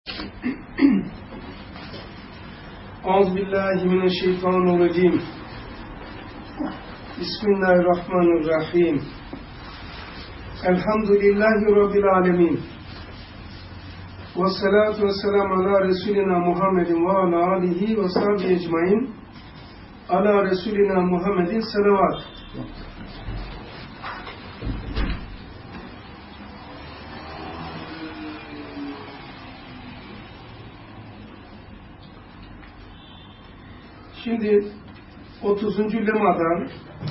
Euzubillahimineşşeytanirracim. Bismillahirrahmanirrahim. Elhamdülillahi Rabbil alemin. Vessalatu vesselamu ala Resulina Muhammedin ve ala alihi ve sahbihi ecmain. Ala Resulina Muhammedin salavat. Şimdi 30. lemadan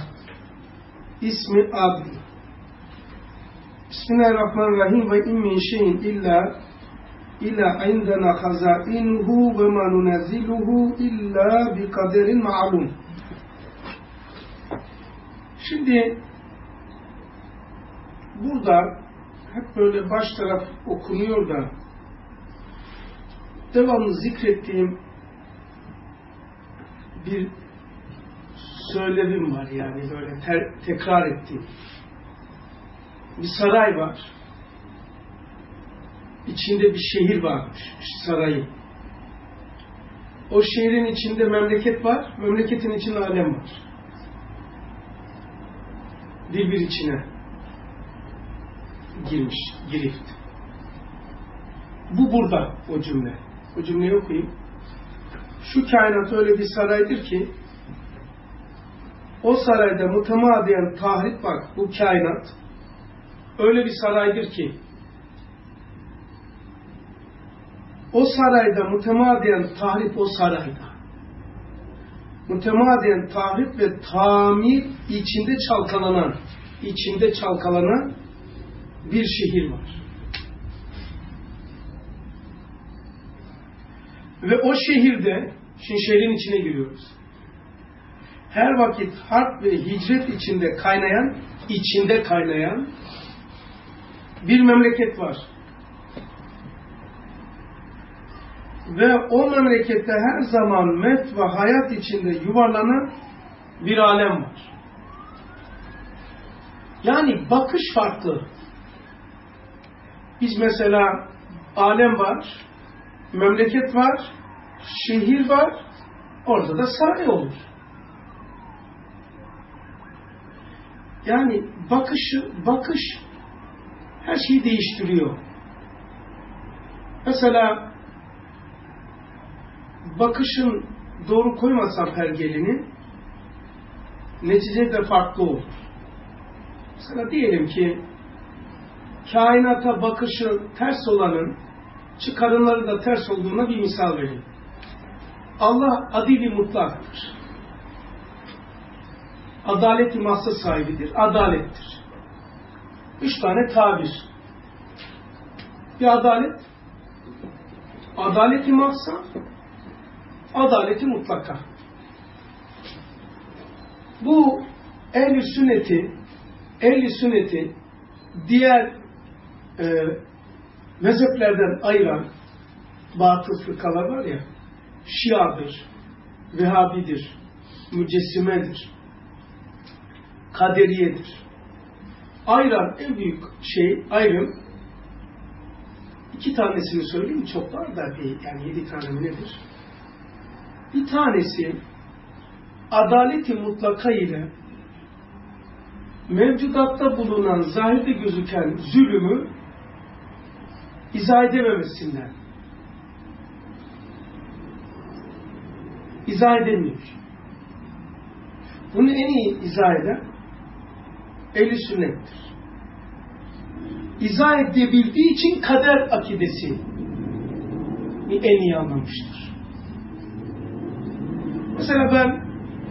ismi adl. Bismillahirrahmanirrahim ve in min şeyin illa indena hazainuhu ve ma nunazziluhu illa bi kaderin ma'lum. Şimdi burada hep böyle baş taraf okunuyor da devamlı zikrettiğim bir söylevim var, yani böyle tekrar ettiğim. Bir saray var. İçinde bir şehir varmış, sarayı. O şehrin içinde memleket var, memleketin içinde alem var. Birbir içine girmiş, girift. Bu burada o cümle. O cümleyi okuyayım. Şu kainat öyle bir saraydır ki o sarayda mütemadiyen tahrip, bak bu kainat öyle bir saraydır ki o sarayda mütemadiyen tahrip, o sarayda mütemadiyen tahrip ve tamir içinde çalkalanan bir şehir var. Ve o şehirde, şimdi şehrin içine giriyoruz, her vakit harp ve hicret içinde kaynayan bir memleket var. Ve o memlekette her zaman met ve hayat içinde yuvarlanan bir alem var. Yani bakış farklı. Biz mesela alem var, memleket var, şehir var, orada da saray olur. Yani bakış her şeyi değiştiriyor. Mesela bakışın doğru koymasan pergelini, netice de farklı olur. Mesela diyelim ki kainata bakışı ters olanın çıkarımları da ters olduğuna bir misal vereyim. Allah adil-i mutlaktır. Adalet-i mahsa sahibidir. Adalettir. 3 tane tabir. Bir adalet, adalet-i mahsa, adalet-i mutlaka. Bu ehl-i sünneti diğer mezheplerden ayıran batıl fırkalar var ya, Şia'dır, Vehhabidir, Mücessimedir, Kaderiyedir. Ayıran en büyük ayrım, 2 tanesini söyleyeyim, çok var da değil, yani 7 tane mi nedir? Bir tanesi, adalet-i mutlaka ile mevcudatta bulunan, zahirde gözüken zulümü izah edememesinden. İzah edemiyor. Bunu en iyi izah eden ehl-i sünnettir. İzah edebildiği için kader akidesi en iyi anlamıştır. Mesela ben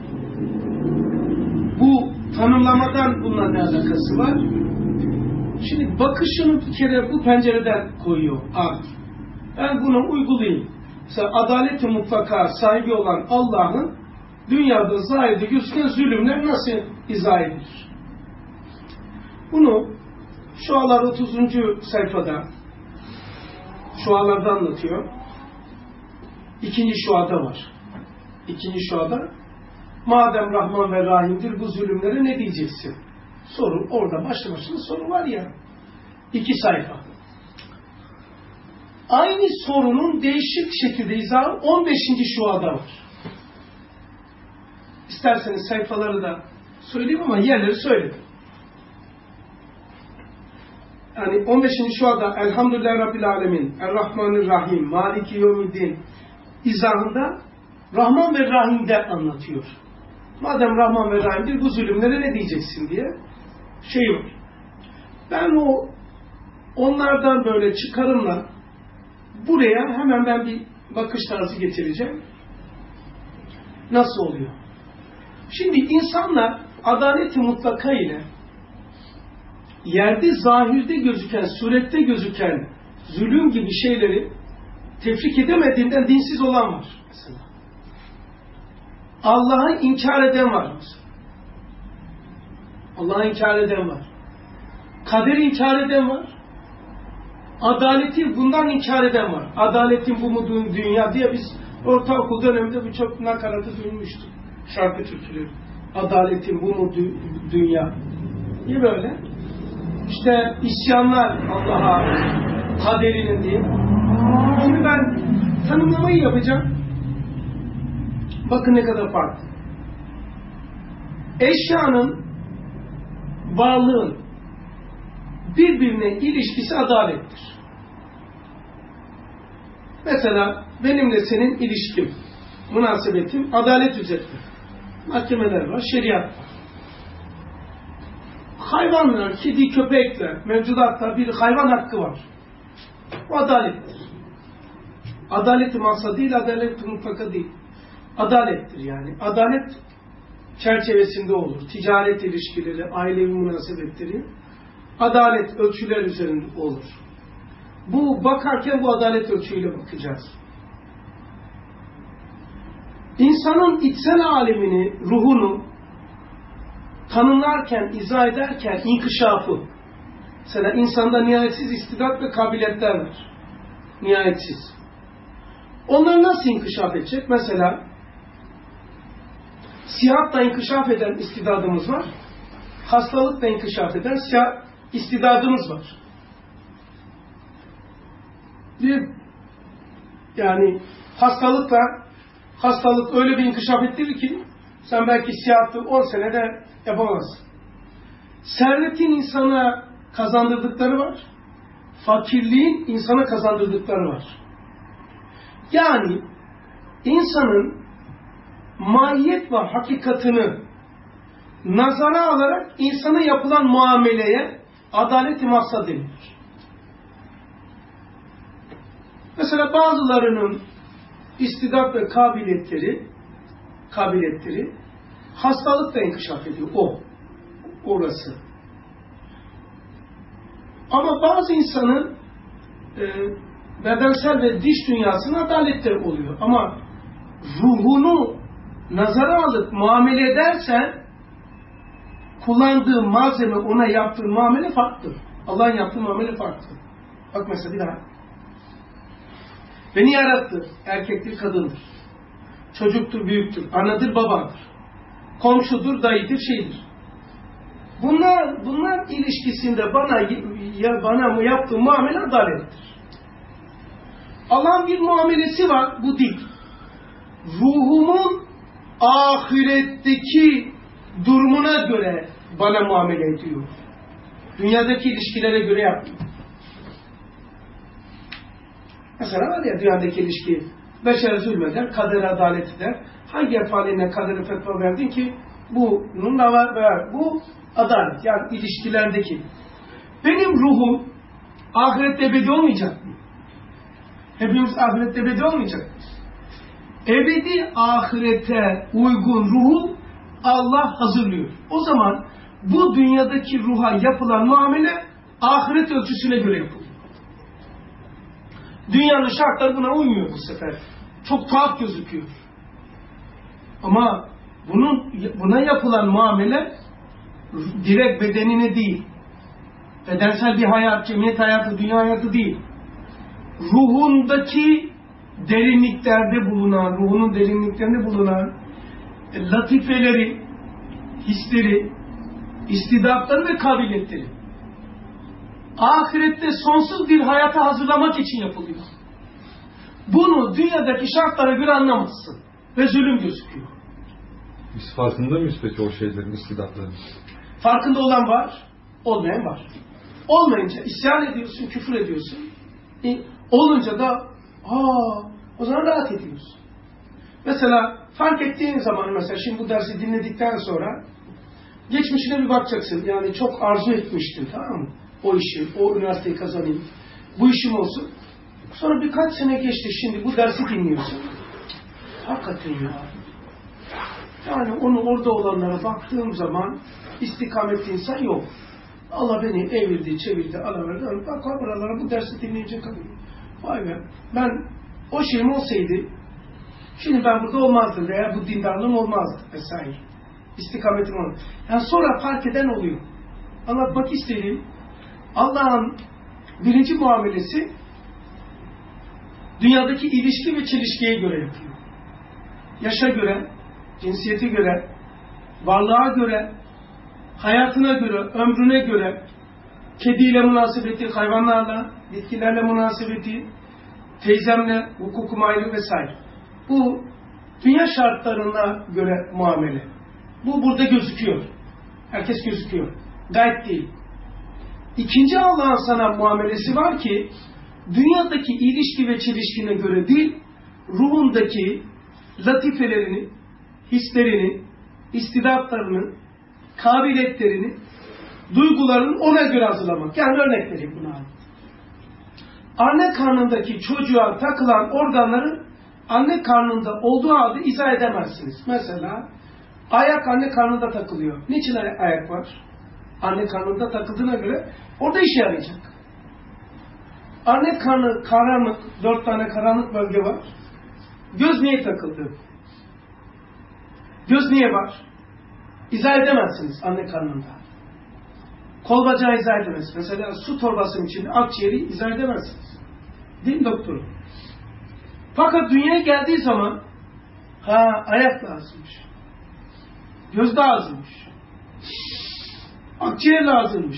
bu tanımlamadan bununla ne alakası var? Şimdi bakışını bir kere bu pencereden koyuyor. Ben bunu uygulayayım. Mesela adalet-i mutlaka sahibi olan Allah'ın dünyada zahirde gözüken zulümler nasıl izah edilir? Bunu Şualar 30. sayfada Şualarda anlatıyor. 2. Şuada var. 2. Şuada madem Rahman ve Rahim'dir, bu zulümlere ne diyeceksin? Soru orada, başlı başına soru var ya. 2 sayfa. Aynı sorunun değişik şekilde izahı 15. şuada var. İsterseniz sayfaları da söyleyeyim ama yerleri söyledim. Yani 15. şuada Elhamdülillahi Rabbil Alemin, Errahmanirrahim, Maliki Yevmiddin izahında Rahman ve Rahim'de anlatıyor. Madem Rahman ve Rahim'dir, bu zulümlere ne diyeceksin diye şey var. Ben onlardan böyle çıkarımla buraya hemen ben bir bakış tarzı getireceğim. Nasıl oluyor? Şimdi insanlar adalet-i mutlaka ile yerde zahirde gözüken, surette gözüken zulüm gibi şeyleri tefrik edemediğinden dinsiz olan var mesela. Allah'ı inkar eden var mesela. Allah'ı inkar eden var. Kaderi inkar eden var. Adaleti bundan inkar eden var. Adaletin bu mu dünya diye biz ortaokul döneminde birçok nakaratı duymuştuk. Şarkı türküleri. Adaletin bu mu dünya? Niye böyle? İşte isyanlar Allah'a kaderinin diye. Şimdi ben tanımlamayı yapacağım. Bakın ne kadar farklı. Eşyanın, varlığın birbirine ilişkisi adalettir. Mesela benimle senin ilişkim, münasebetim adalet üzerine. Mahkemeler var, şeriat var. Hayvanlar, kedi, köpekler, mevcudatta bir hayvan hakkı var. Bu adalettir. Adalet-i maksa değil, adalet-i mutlaka değil. Adalettir yani. Adalet çerçevesinde olur. Ticaret ilişkileri, ailevi münasebetleri, adalet ölçüler üzerinde olur. Bu bakarken bu adalet ölçüyle bakacağız. İnsanın içsel alemini, ruhunu tanımlarken, izah ederken inkişafı. Mesela insanda nihayetsiz istidat ve kabiliyetler var. Nihayetsiz. Onlar nasıl inkişaf edecek? Mesela sihatla inkişaf eden istidadımız var. Hastalıkla inkişaf eden istidadımız var. Yani hastalık öyle bir inkişaf ettirir ki sen belki siyahtı 10 senede yapamazsın. Servetin insana kazandırdıkları var. Fakirliğin insana kazandırdıkları var. Yani insanın mahiyet ve hakikatını nazara alarak insana yapılan muameleye adalet-i maksad denilir. Mesela bazılarının istidat ve kabiliyetleri hastalıkla inkişaf ediyor. Orası. Ama bazı insanın bedensel ve dış dünyasına adaletler oluyor. Ama ruhunu nazara alıp muamele edersen kullandığı malzeme, ona yaptığı muamele farklı. Allah'ın yaptığı muamele farklı. Bak mesela bir daha. Beni yarattı. Erkektir, kadındır. Çocuktur, büyüktür. Anadır, babadır. Komşudur, dayıdır, şeydir. Bunlar ilişkisinde bana yaptığı muamele adalettir. Allah'ın bir muamelesi var, bu değil. Ruhumun ahiretteki durumuna göre bana muamele ediyor. Dünyadaki ilişkilere göre yapmıyor. Mesela var ya dünyadaki ilişki, beşer zulmeder, kader adalet eder. Hangi efaline kadere fetva verdin ki bununla var, bu adalet. Yani ilişkilerdeki. Benim ruhum ahirette ebedi olmayacak mı? Hepimiz ahirette ebedi olmayacak mı? Ebedi ahirete uygun ruhu Allah hazırlıyor. O zaman bu dünyadaki ruha yapılan muamele ahiret ölçüsüne göre yapılıyor. Dünyanın şartları buna uymuyor bu sefer. Çok tuhaf gözüküyor. Ama buna yapılan muamele direkt bedenine değil. Bedensel bir hayat, cemiyet hayatı, dünya hayatı değil. Ruhundaki ruhunun derinliklerinde bulunan latifeleri, hisleri, istidatları ve kabiliyetleri ahirette sonsuz bir hayata hazırlamak için yapılıyor. Bunu dünyadaki şartlara göre anlamazsın. Ve zulüm gözüküyor. Biz farkında mıyız peki o şeylerin, istidatların? Farkında olan var, olmayan var. Olmayınca isyan ediyorsun, küfür ediyorsun. Olunca da o zaman rahat ediyorsun. Mesela fark ettiğin zaman, mesela şimdi bu dersi dinledikten sonra geçmişine bir bakacaksın. Yani çok arzu etmiştin, tamam mı? O işi, o üniversiteyi kazanayım, bu işim olsun. Sonra birkaç sene geçti, şimdi bu dersi dinliyorsun. Hakikaten ya. Yani onu orada olanlara baktığım zaman istikametli insan yok. Allah beni evirdi, çevirdi, alaverdi. Bak buralara bu dersi dinleyecek kadın. Vay be. Ben o şeyim olsaydı şimdi ben burada olmazdım veya bu dindarlığım olmazdı vesaire. İstikametim olmazdı. Yani sonra fark eden oluyor. Anlatmak istediğim Allah'ın birinci muamelesi dünyadaki ilişki ve çelişkiye göre yapıyor. Yaşa göre, cinsiyete göre, varlığa göre, hayatına göre, ömrüne göre, kediyle münasebeti, hayvanlarla, bitkilerle münasebeti, teyzemle, hukukum ayrı vesaire. Bu dünya şartlarına göre muamele. Bu burada gözüküyor. Herkes gözüküyor. Gayet değil. İkinci Allah'ın sana muamelesi var ki dünyadaki ilişki ve çelişkine göre değil, ruhundaki latifelerini, hislerini, istidatlarını, kabiliyetlerini, duygularını ona göre hazırlamak. Yani örnek vereyim buna. Anne karnındaki çocuğa takılan organları anne karnında olduğu halde izah edemezsiniz. Mesela ayak anne karnında takılıyor. Niçin ayak var? Anne karnında takıldığına göre orada işe yarayacak. Anne karnı karanlık, 4 tane karanlık bölge var. Göz niye takıldı? Göz niye var? İzah edemezsiniz anne karnında. Kol bacağı izah edemezsiniz. Mesela su torbasının içinde akciğeri izah edemezsiniz. Değil mi doktorum? Fakat dünyaya geldiği zaman ayak lazımmış. Göz lazımmış. Akciğer lazımmış.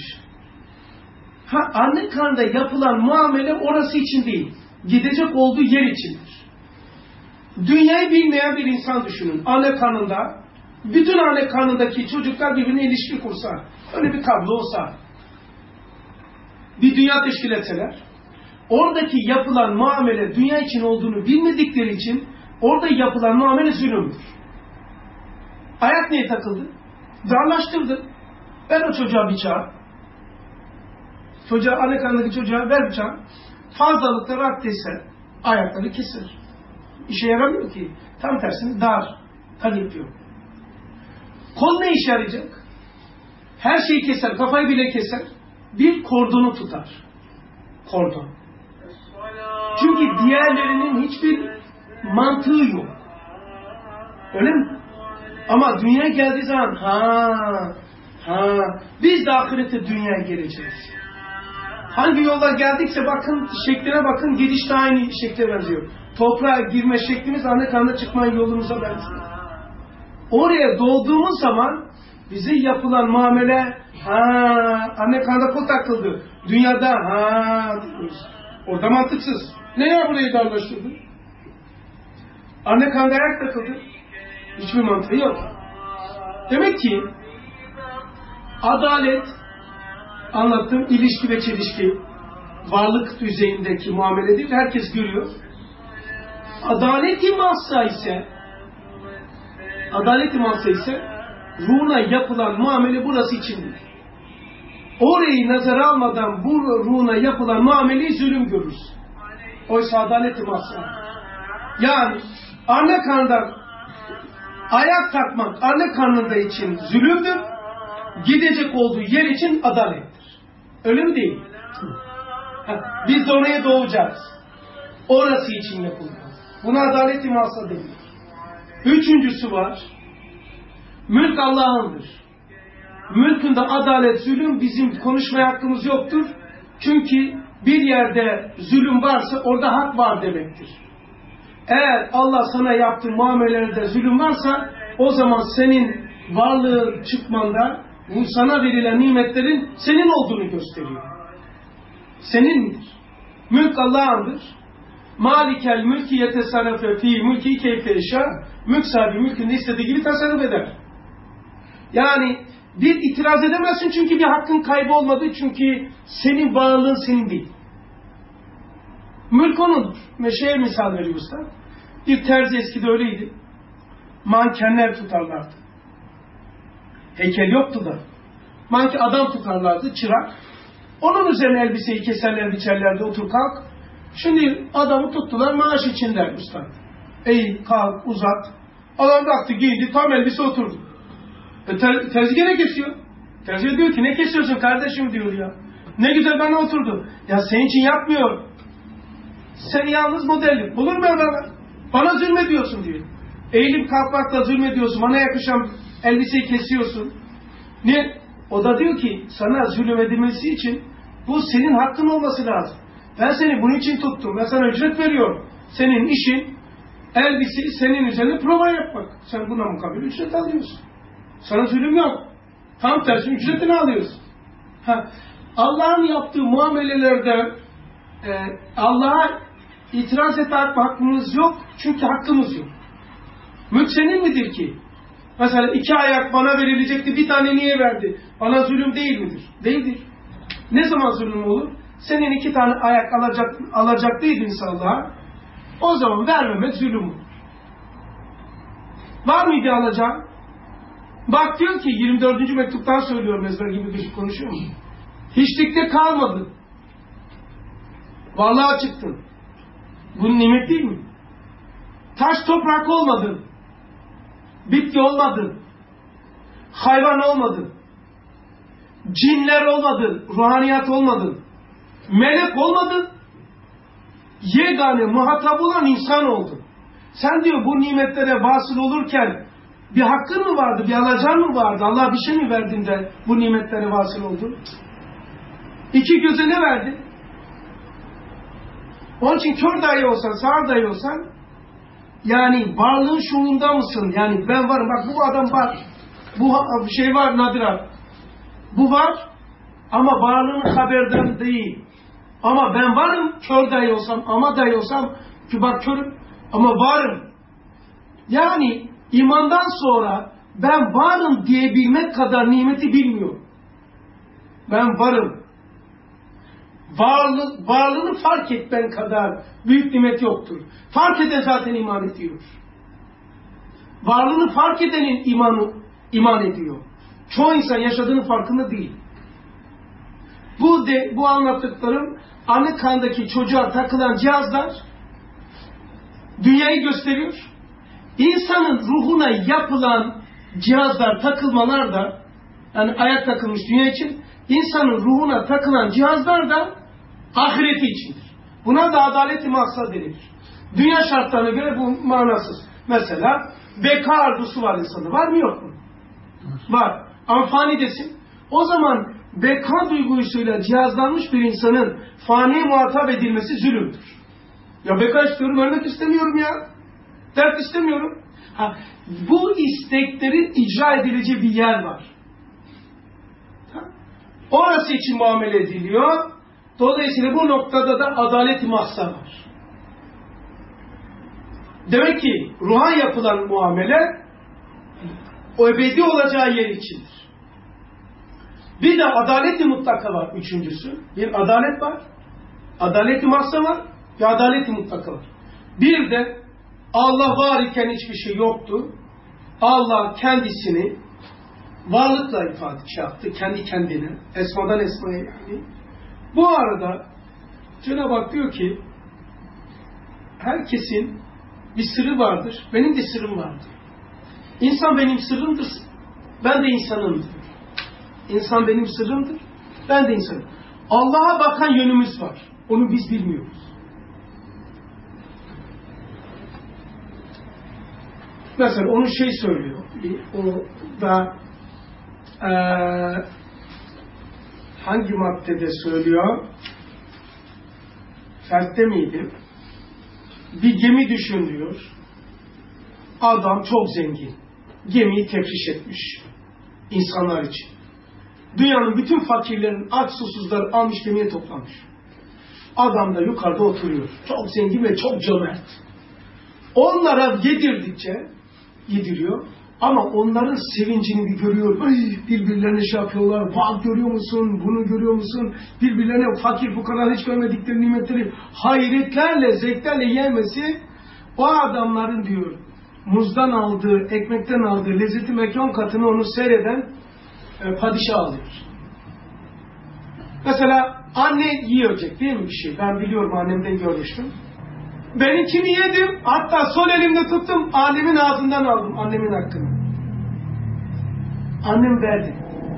Anne karnında yapılan muamele orası için değil. Gidecek olduğu yer içindir. Dünyayı bilmeyen bir insan düşünün. Anne karnında, bütün anne karnındaki çocuklar birbirine ilişki kursa, öyle bir kablo olsa, bir dünya teşkil etseler, oradaki yapılan muamele dünya için olduğunu bilmedikleri için orada yapılan muamele zulümdür. Ayak niye takıldı? Darlaştırdı. Ver o çocuğa bıçağı. Anne karnındaki çocuğa ver bıçağı. Fazlalıkları akdese ayakları keser. İşe yaramıyor ki. Tam tersine dar. Kan yapıyor. Kol ne işe yarayacak? Her şeyi keser. Kafayı bile keser. Bir kordonu tutar. Kordon. Çünkü diğerlerinin hiçbir mantığı yok. Öyle mi? Ama dünyaya geldiği zaman biz de ahirette dünyaya geleceğiz. Hangi yollar geldikse bakın, şekline bakın, gidiş de aynı şekle benziyor. Toprağa girme şeklimiz anne karnına çıkma yolumuza benziyor. Oraya doğduğumuz zaman bize yapılan muamele anne karnında kol takıldı. Dünyada diyoruz. Orada mantıksız. Ne ya burayı darlaştırdı? Anne karnında ayak takıldı. Hiçbir mantığı yok. Demek ki adalet, anlattığım ilişki ve çelişki, varlık düzeyindeki muameledir. Herkes görüyor. Adalet-i mahsa ise ruhuna yapılan muamele burası içindir. Orayı nazara almadan bu ruhuna yapılan muameleyi zulüm görürüz. Oysa adalet-i mahsa. Yani anne karnında ayak takmak anne karnında için zulümdür. Gidecek olduğu yer için adalettir. Öyle mi değil? Biz de oraya doğacağız. Orası için yapılıyor. Buna adalet-i mahsa denir. Üçüncüsü var. Mülk Allah'ındır. Mülkünde adalet, zulüm bizim konuşmaya hakkımız yoktur. Çünkü bir yerde zulüm varsa orada hak var demektir. Eğer Allah sana yaptığı muamelelerde zulüm varsa o zaman senin varlığın çıkmanda bu sana verilen nimetlerin senin olduğunu gösteriyor. Senindir. Mülk Allah'ındır. Malikel mülki yetesarrafe fi mülki keyfe eşâ. Mülk sahibi mülkünde istediği gibi tasarruf eder. Yani bir itiraz edemezsin çünkü bir hakkın kaybı olmadı. Çünkü senin varlığın senin değil. Mülk onundur. Meşeye misal veriyor usta. Bir terzi eskide öyleydi. Mankenler tutarlardı. Heykel yoktu da. Adam tutarlardı, çırak. Onun üzerine elbiseyi keserler, biçerlerdi, otur kalk. Şimdi adamı tuttular, maaş için der usta. Eğil, kalk, uzat. Adam baktı, giydi, tam elbise oturdu. Terzi gene kesiyor. Terzi diyor ki, ne kesiyorsun kardeşim diyor ya. Ne güzel bana oturdu. Ya senin için yapmıyor. Sen yalnız modellik. Olur mu bana zulmediyorsun diyor. Eğilip kalkmakla zulmediyorsun. Bana yakışan elbiseyi kesiyorsun. Ne? O da diyor ki sana zulmedilmesi için bu senin hakkın olması lazım. Ben seni bunun için tuttum. Ben sana ücret veriyorum. Senin işin elbiseyi senin üzerine prova yapmak. Sen buna mukabil ücret alıyorsun. Sana zulüm yok. Tam tersi ücretini alıyorsun. Allah'ın yaptığı muamelelerde Allah'a itiraz etme hakkımız yok. Çünkü hakkımız yok. Mülk senin midir ki? Mesela 2 ayak bana verilecekti, bir tane niye verdi? Bana zulüm değil midir? Değildir. Ne zaman zulüm olur? Senin 2 tane ayak alacaklıydın Allah'a. O zaman vermemek zulüm olur. Var mıydı alacağın? Bak diyor ki 24. mektuptan söylüyorum, ezber gibi bir konuşuyor mu? Hiçlikte kalmadın. Vallahi çıktın. Bu nimet değil mi? Taş toprak olmadın. Bitki olmadın. Hayvan olmadın. Cinler olmadın. Ruhaniyat olmadın. Melek olmadın. Yegane muhatap olan insan oldun. Sen diyor bu nimetlere vasıl olurken bir hakkın mı vardı? Bir alacağın mı vardı? Allah bir şey mi verdin de bu nimetlere vasıl oldun? 2 göze ne verdin? Onun için kör dahi olsan, sağır dahi olsan yani varlığın şuurunda mısın? Yani ben varım. Bak bu adam var. Bu şey var nadirat. Bu var ama varlığın haberden değil. Ama ben varım. Kör dahi olsam, ama dahi olsam ki bak körüm ama varım. Yani imandan sonra ben varım diyebilmek kadar nimeti bilmiyorum. Ben varım. Varlığını fark etmen kadar büyük nimet yoktur. Fark eden zaten iman ediyor. Varlığını fark edenin iman ediyor. Çoğu insan yaşadığının farkında değil. Bu anlattıklarım anne karnındaki çocuğa takılan cihazlar dünyayı gösteriyor. İnsanın ruhuna yapılan cihazlar, takılmalar da yani ayak takılmış dünya için, insanın ruhuna takılan cihazlar da ahireti içindir. Buna da adalet-i maksad denilir. Dünya şartlarına göre bu manasız. Mesela beka arzusu var insanda. Var mı yok mu? Var. Ama fanidesin. O zaman beka duygusuyla cihazlanmış bir insanın faniye muhatap edilmesi zulümdür. Ya beka istiyorum, ölmek istemiyorum ya. Dert istemiyorum. Bu isteklerin icra edileceği bir yer var. Orası için muamele ediliyor. Dolayısıyla bu noktada da adalet-i mahsa var. Demek ki ruha yapılan muamele o ebedi olacağı yer içindir. Bir de adalet-i mutlaka var üçüncüsü. Bir adalet var. Adalet-i mahsa var. Bir adalet-i mutlaka var. Bir de Allah var iken hiçbir şey yoktu. Allah kendisini varlıkla ifade yaptı. Kendi kendine. Esmadan esmaya yani. Bu arada Cenab-ı Hak diyor ki herkesin bir sırrı vardır. Benim de sırrım vardır. İnsan benim sırrımdır. Ben de insanımdır. İnsan benim sırrımdır. Ben de insanım. Allah'a bakan yönümüz var. Onu biz bilmiyoruz. Mesela onu şey söylüyor. O da hangi maddede söylüyor? Fertte miydi? Bir gemi düşün diyor. Adam çok zengin. Gemiyi tefriş etmiş. İnsanlar için. Dünyanın bütün fakirlerin aç susuzları almış gemiye toplamış. Adam da yukarıda oturuyor. Çok zengin ve çok cömert. Onlara yediriyor. Ama onların sevincini bir görüyor. Ay, birbirlerine şey yapıyorlar. Bak görüyor musun? Bunu görüyor musun? Birbirlerine fakir fukara hiç görmedikleri nimetleri hayretlerle, zevklerle yemesi o adamların diyor muzdan aldığı, ekmekten aldığı lezzeti mekan katını onu seyreden padişah alıyor. Mesela anne yiyecek değil mi bir şey? Ben biliyorum, annemden görmüştüm. Benimkini yedim, hatta sol elimle tuttum, annemin ağzından aldım, annemin hakkını. Annem verdi.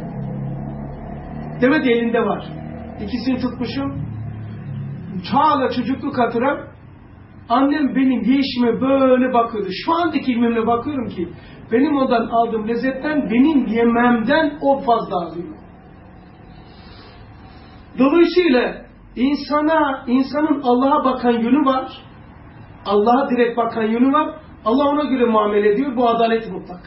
Demek elinde var. İkisini tutmuşum. Hala çocukluk hatıram. Annem benim yiyişime böyle bakıyordu. Şu andaki ilmimle bakıyorum ki, benim ondan aldığım lezzetten, benim yememden o fazla alıyor. Dolayısıyla insanın Allah'a bakan yönü var. Allah'a direkt bakan yönü var. Allah ona göre muamele ediyor. Bu adalet mutlaka.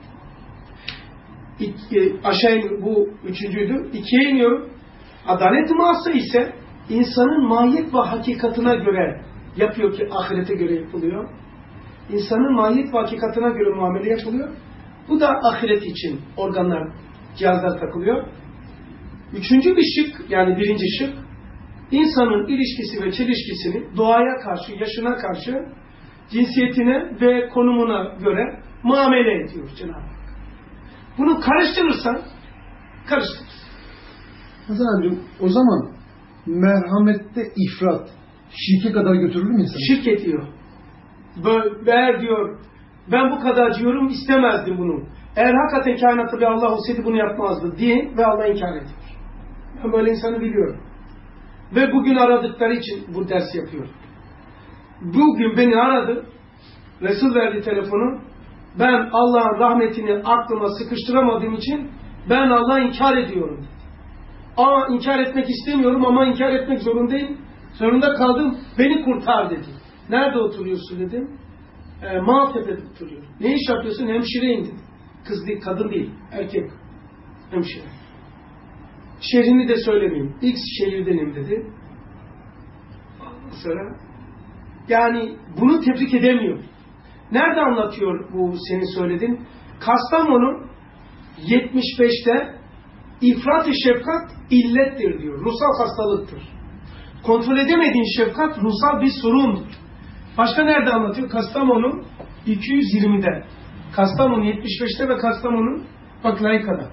Aşağı bu üçüncüydü. 2'ye iniyorum. Adalet-i muhassa ise insanın mahiyet ve hakikatına göre yapıyor ki ahirete göre yapılıyor. İnsanın mahiyet ve hakikatına göre muamele yapılıyor. Bu da ahiret için organlar, cihazlar takılıyor. Üçüncü bir şık, yani birinci şık, insanın ilişkisi ve çelişkisini doğaya karşı, yaşına karşı, cinsiyetine ve konumuna göre muamele ediyor Cenab-ı Hak. Bunu karıştırırsan, karıştırırsın. Hasan amcım, o zaman merhamette ifrat, şirke kadar götürür mü insanı? Şirk ediyor. Eğer diyor, ben bu kadar acıyorum, istemezdim bunu. Eğer hakikaten kainatta bir Allah olsaydı bunu yapmazdı diye ve Allah inkar ediyor. Ben böyle insanı biliyorum. Ve bugün aradıkları için bu dersi yapıyorum. Bugün beni aradı, Resul verdi telefonu, ben Allah'ın rahmetini aklıma sıkıştıramadığım için ben Allah'ı inkar ediyorum. Ama inkar etmek istemiyorum ama inkar etmek zorundayım. Zorunda kaldım, beni kurtar dedi. Nerede oturuyorsun dedim. Maltepe'de oturuyorum. Ne iş yapıyorsun? Hemşireyim dedi. Kız değil, kadın değil, erkek. Hemşire. Şehrini de söylemeyeyim. X şehirdenim dedi. Sonra yani bunu tebrik edemiyor. Nerede anlatıyor bu senin söylediğin? Kastamonu 75'te ifrat-ı şefkat illettir diyor. Ruhsal hastalıktır. Kontrol edemediğin şefkat ruhsal bir sorundur. Başka nerede anlatıyor? Kastamonu 220'de. Kastamonu 75'te ve Kastamonu bak Laika'da.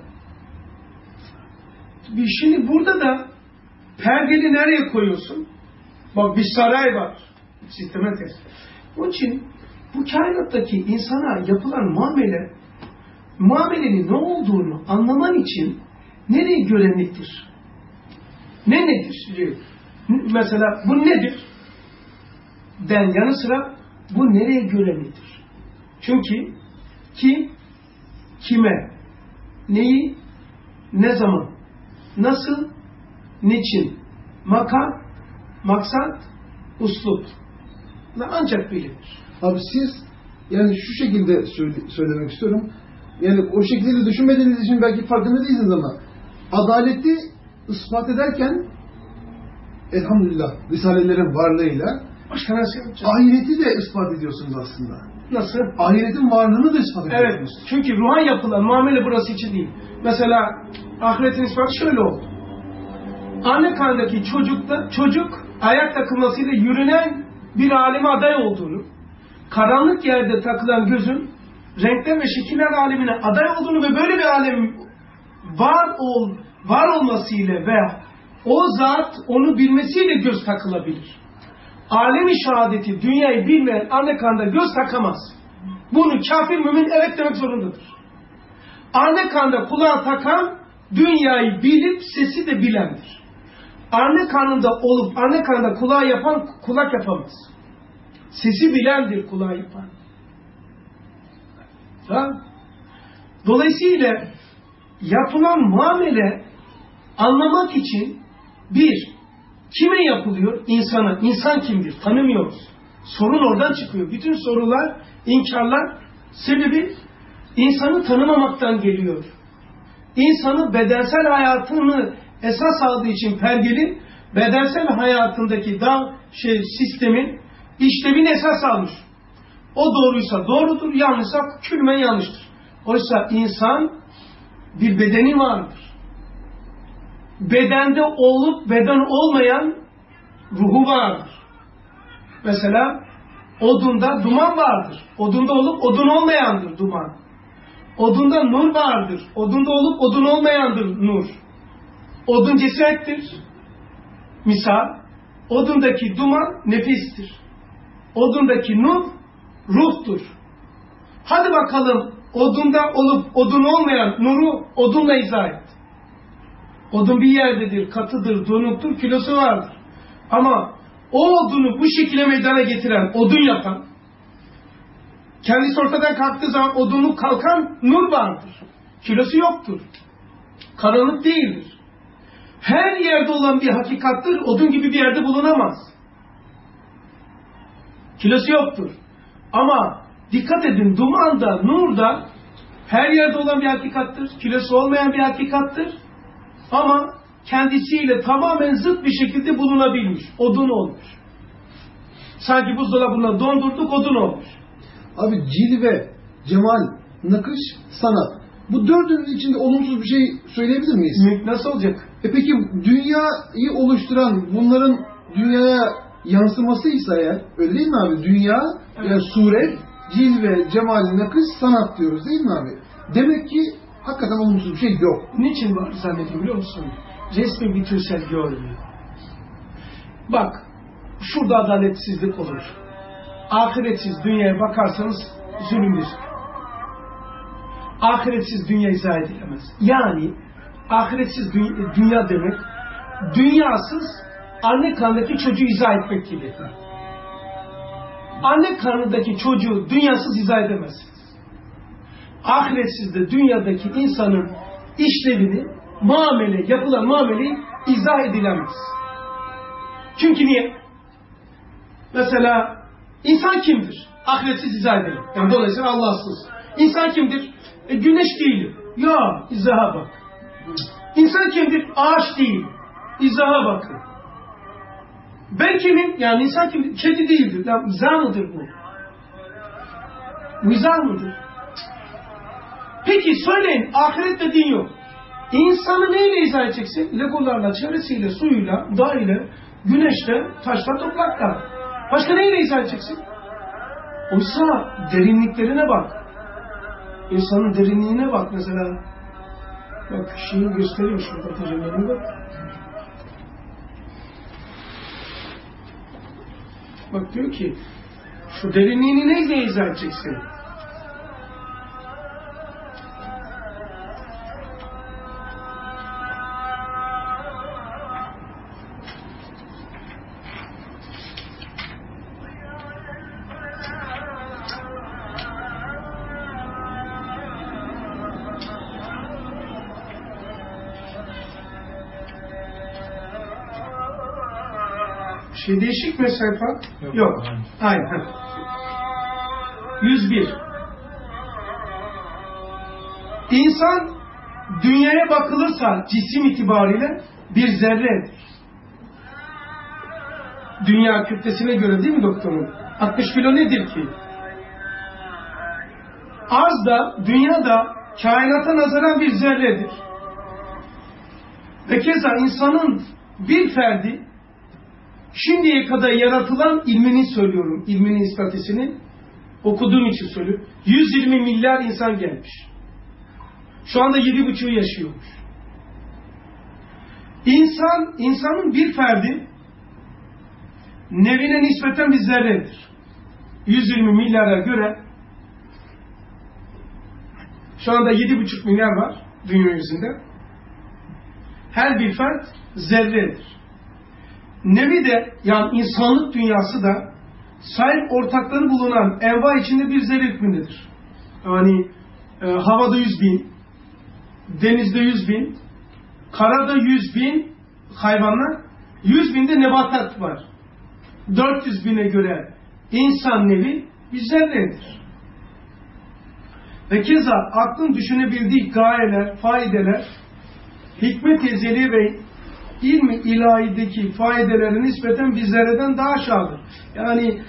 Şimdi burada da perdeli nereye koyuyorsun? Bak bir saray var. Sisteme test. Onun için bu kainattaki insana yapılan muamelenin ne olduğunu anlaman için nereye görenliktir? Ne nedir? Mesela bu nedir? Den yanı sıra bu nereye görenliktir? Çünkü kim, kime, neyi, ne zaman, nasıl, niçin, makam, maksat, uslup. Ancak bilinir. Abi siz yani şu şekilde söylemek istiyorum. Yani o şekilde düşünmediğiniz için belki farkında değilsiniz ama adaleti ispat ederken elhamdülillah Risalelerin varlığıyla ahireti de ispat ediyorsunuz aslında. Nasıl? Ahiretin varlığını da ispat ediyorsunuz. Evet. Çünkü ruha yapılan muamele burası için değil. Mesela ahiretin ispatı şöyle oldu. Anne karnındaki çocuk ayak takılmasıyla yürünen bir aleme aday olduğunu, karanlık yerde takılan gözün renkler ve şekiller alemine aday olduğunu ve böyle bir alem var olmasıyla ve o zat onu bilmesiyle göz takılabilir. Alem-i şehadeti, dünyayı bilmeyen anne karnında göz takamaz. Bunu kafir mümin evet demek zorundadır. Anne karnında kulağı takan dünyayı bilip sesi de bilendir. Anne karnında olup anne karnında kulağı yapan kulak yapamaz. Sesi bilendir kulağı yapan. Tamam. Dolayısıyla yapılan muamele anlamak için bir, kime yapılıyor? İnsana. İnsan kimdir? Tanımıyoruz. Sorun oradan çıkıyor. Bütün sorular, inkarlar sebebi insanı tanımamaktan geliyor. İnsanı bedensel hayatını esas aldığı için pergeli bedensel hayatındaki sistemin işlevini esas almış. O doğruysa doğrudur, yanlışsa külmen yanlıştır. Oysa insan bir bedeni vardır. Bedende olup beden olmayan ruhu vardır. Mesela odunda duman vardır. Odunda olup odun olmayandır duman. Odunda nur vardır. Odunda olup odun olmayandır nur. Odun cesettir. Misal, odundaki duman nefistir. Odundaki nur ruhtur. Hadi bakalım odunda olup odun olmayan nuru odunla izah et. Odun bir yerdedir, katıdır, donuktur, kilosu vardır. Ama o odunu bu şekilde meydana getiren, odun yapan, kendisi ortadan kalktığı zaman odunluk kalkan nur vardır. Kilosu yoktur. Karanlık değildir. Her yerde olan bir hakikattır, odun gibi bir yerde bulunamaz. Kilosu yoktur. Ama dikkat edin, duman da, nur da her yerde olan bir hakikattır. Kilosu olmayan bir hakikattır. Ama kendisiyle tamamen zıt bir şekilde bulunabilmiş. Odun olmuş. Sanki buzdolabına dondurduk, odun olmuş. Abi cilve, cemal, nakış, sanat. Bu dördünün içinde olumsuz bir şey söyleyebilir miyiz? Nasıl olacak? Peki dünyayı oluşturan bunların dünyaya yansımasıysa eğer, öyle değil mi abi? Dünya, evet. Yani suret, cilve, cemal, nakış, sanat diyoruz değil mi abi? Demek ki hakikaten olumsuz bir şey yok. Niçin var zannediyor biliyor musun? Resmi bütünsel görmüyor. Bak, şurada adaletsizlik olur. Ahiretsiz dünyaya bakarsanız zulümdür. Ahiretsiz dünya izah edilemez. Yani ahiretsiz dünya demek, dünyasız anne karnındaki çocuğu izah etmek gibi. Anne karnındaki çocuğu dünyasız izah edemezsiniz. Ahiretsiz de dünyadaki insanın işlevini, yapılan muameleyi izah edilemez. Çünkü niye? Mesela insan kimdir? Ahiretsiz izah edelim. Yani dolayısıyla Allahsız. İnsan kimdir? Güneş değilim. Ya izaha bak. İnsan kimdir? Ağaç değil. İzaha bakın. Ben kimim? Yani insan kimdir? Kedi değildir. Ya izah mıdır bu? Bu izah mıdır? Peki söyleyin, ahiret dediğin yok. İnsanı neyle izah edeceksin? Legolarla, çevresiyle, suyuyla, dağıyla, güneşle, taşla, toprakla. Başka neyle izah edeceksin? Oysa derinliklerine bak. İnsanın derinliğine bak mesela. Bak şeyi göstereyim şurada tercümanı bak. Bak diyor ki şu derinliğini neyle izah edeceksin? Şey değişik mi sayfa? Yok. Aynen. 101. İnsan dünyaya bakılırsa cisim itibariyle bir zerredir. Dünya kütlesine göre değil mi doktorum? 60 kilo nedir ki? Arz da, dünya da kainata nazaran bir zerredir. Ve keza insanın bir ferdi şimdiye kadar yaratılan ilmini söylüyorum, ilminin istatisini okuduğum için söylüyorum. 120 milyar insan gelmiş. Şu anda 7,5'u yaşıyormuş. İnsanın bir ferdi nevine nispeten bir zerredir. 120 milyara göre şu anda 7,5 milyar var dünya yüzünde. Her bir fert zerredir. Nevi de yani insanlık dünyası da sahip ortakları bulunan enva içinde bir zerre hükmündedir. Yani havada 100.000, denizde 100.000, karada 100.000 hayvanlar, 100.000'de nebatat var. 400.000'e göre insan nevi bir zerredir. Ve keza aklın düşünebildiği gayeler, faydeler, hikmet ezeli ve ilmi ilahideki faydeleri nispeten bir zerreden daha aşağıdır. Yani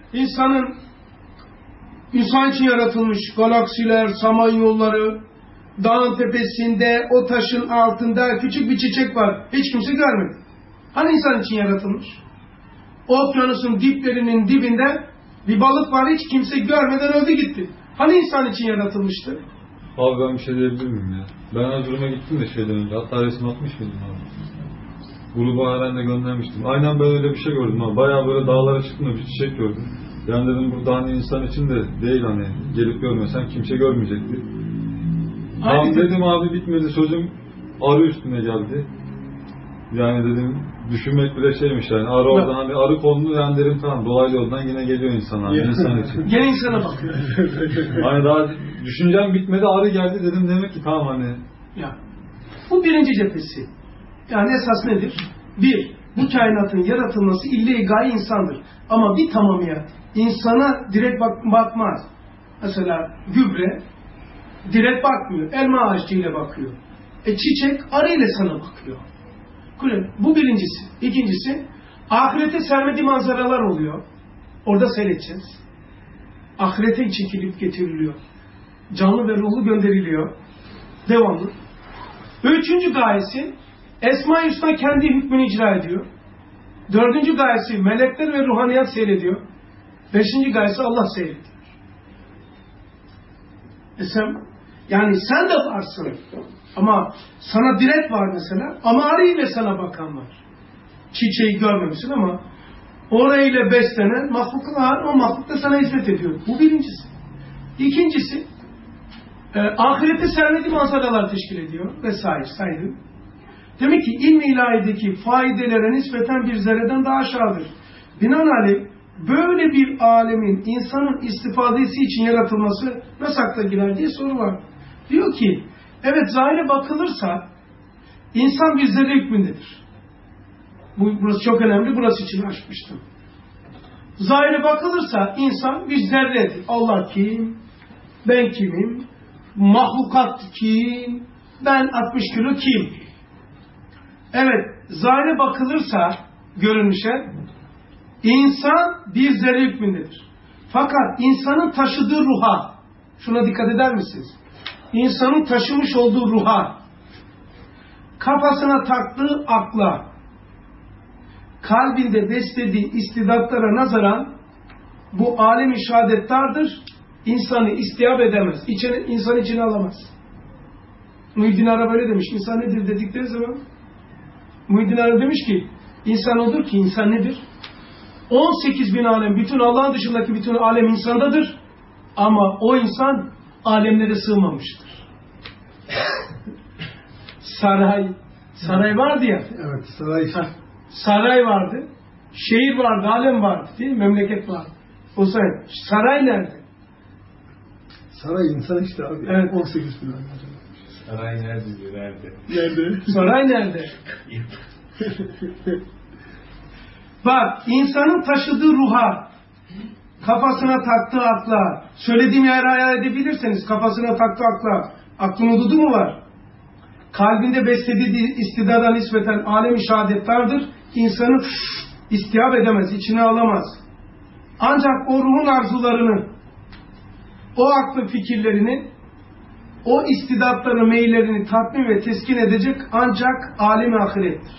insan için yaratılmış galaksiler, samanyolları, dağın tepesinde, o taşın altında küçük bir çiçek var. Hiç kimse görmedi. Hani insan için yaratılmış? Okyanusun diplerinin dibinde bir balık var, hiç kimse görmeden öldü gitti. Hani insan için yaratılmıştı? Abi ben bir şey diyebilir miyim ya? Ben Erzurum'a gittim de şeyden önce. Hatta resim atmış mıydım abi? Gruba halen de göndermiştim. Aynen böyle öyle bir şey gördüm abi. Bayağı böyle dağlara çıktım da bir çiçek gördüm. Yani dedim burada hani insan için de değil, hani gelip görmesen kimse görmeyecekti. Tamam dedim abi, bitmedi, sözüm arı üstüne geldi. Yani dedim düşünmek bile şeymiş yani. Arı oradan hani arı konulu, yani dedim tamam dolaylı yoldan yine geliyor insan abi, insan için. Gene insana bakıyor. Hani daha düşüncem bitmedi, arı geldi, dedim demek ki tamam hani. Ya, bu birinci cephesi. Yani esas nedir? Bir, bu kainatın yaratılması ille-i gaye insandır. Ama bir tamamiyet insana direkt bakmaz. Mesela gübre direkt bakmıyor. Elma ağacıyla bakıyor. Çiçek arıyla sana bakıyor. Bu birincisi. İkincisi, ahirete sermediği manzaralar oluyor. Orada seyredeceğiz. Ahirete çekilip getiriliyor. Canlı ve ruhlu gönderiliyor. Devamlı. Üçüncü gayesi, Esma-i Hüsna kendi hükmünü icra ediyor. Dördüncü gayesi, melekler ve ruhaniyat seyrediyor. Beşinci gayesi Allah seyrediyor. Yani sen de varsın. Ama sana direkt var mesela. Ama arıyla sana bakan var. Çiçeği görmemişsin ama orayla beslenen mahluklar, o mahluk da sana hizmet ediyor. Bu birincisi. İkincisi, ahirette sermediği manzaralar teşkil ediyor vesaire saydı. Demek ki ilmi ilahideki faydelere nispeten bir zerreden daha aşağıdır. Binaenaleyh böyle bir alemin insanın istifadesi için yaratılması nasıl akla girer diye soru var. Diyor ki, evet zahire bakılırsa insan bir zerre hükmündedir. Burası çok önemli, burası için açmıştım. Zahire bakılırsa insan bir zerredir. Allah kim? Ben kimim? Mahlukat kim? Ben 60 kilo kim? Evet, zahire bakılırsa görünüşe insan bir zerre hükmündedir. Fakat insanın taşıdığı ruha, şuna dikkat eder misiniz? İnsanın taşımış olduğu ruha, kafasına taktığı akla, kalbinde beslediği istidatlara nazaran bu alem-i şehadettardır. İnsanı istiyap edemez. İnsan içine alamaz. Muhyiddin Arabi böyle demiş. İnsan nedir dedikleri zaman Muhyiddin Arabi demiş ki insan odur ki insan nedir? 18 bin alem, bütün Allah'ın dışındaki bütün alem insandadır. Ama o insan alemlere sığmamıştır. Saray vardı ya. Evet, saray. Saray vardı. Şehir vardı, alem vardı değil mi? Memleket vardı. O saray nerede? Saray insan işte abi. Evet. 18 bin alem. Saray nerede diyor, nerede? Nerede? Saray nerede? Bak, insanın taşıdığı ruha, kafasına taktığı akla, söylediğimi eğer hayal edebilirseniz, kafasına taktığı akla, aklın hududu mu var? Kalbinde beslediği istidada nispeten alem-i şehadettardır. İnsanı istiyap edemez, içine alamaz. Ancak o ruhun arzularını, o aklı fikirlerini, o istidatları, meyillerini tatmin ve teskin edecek ancak alem-i ahirettir.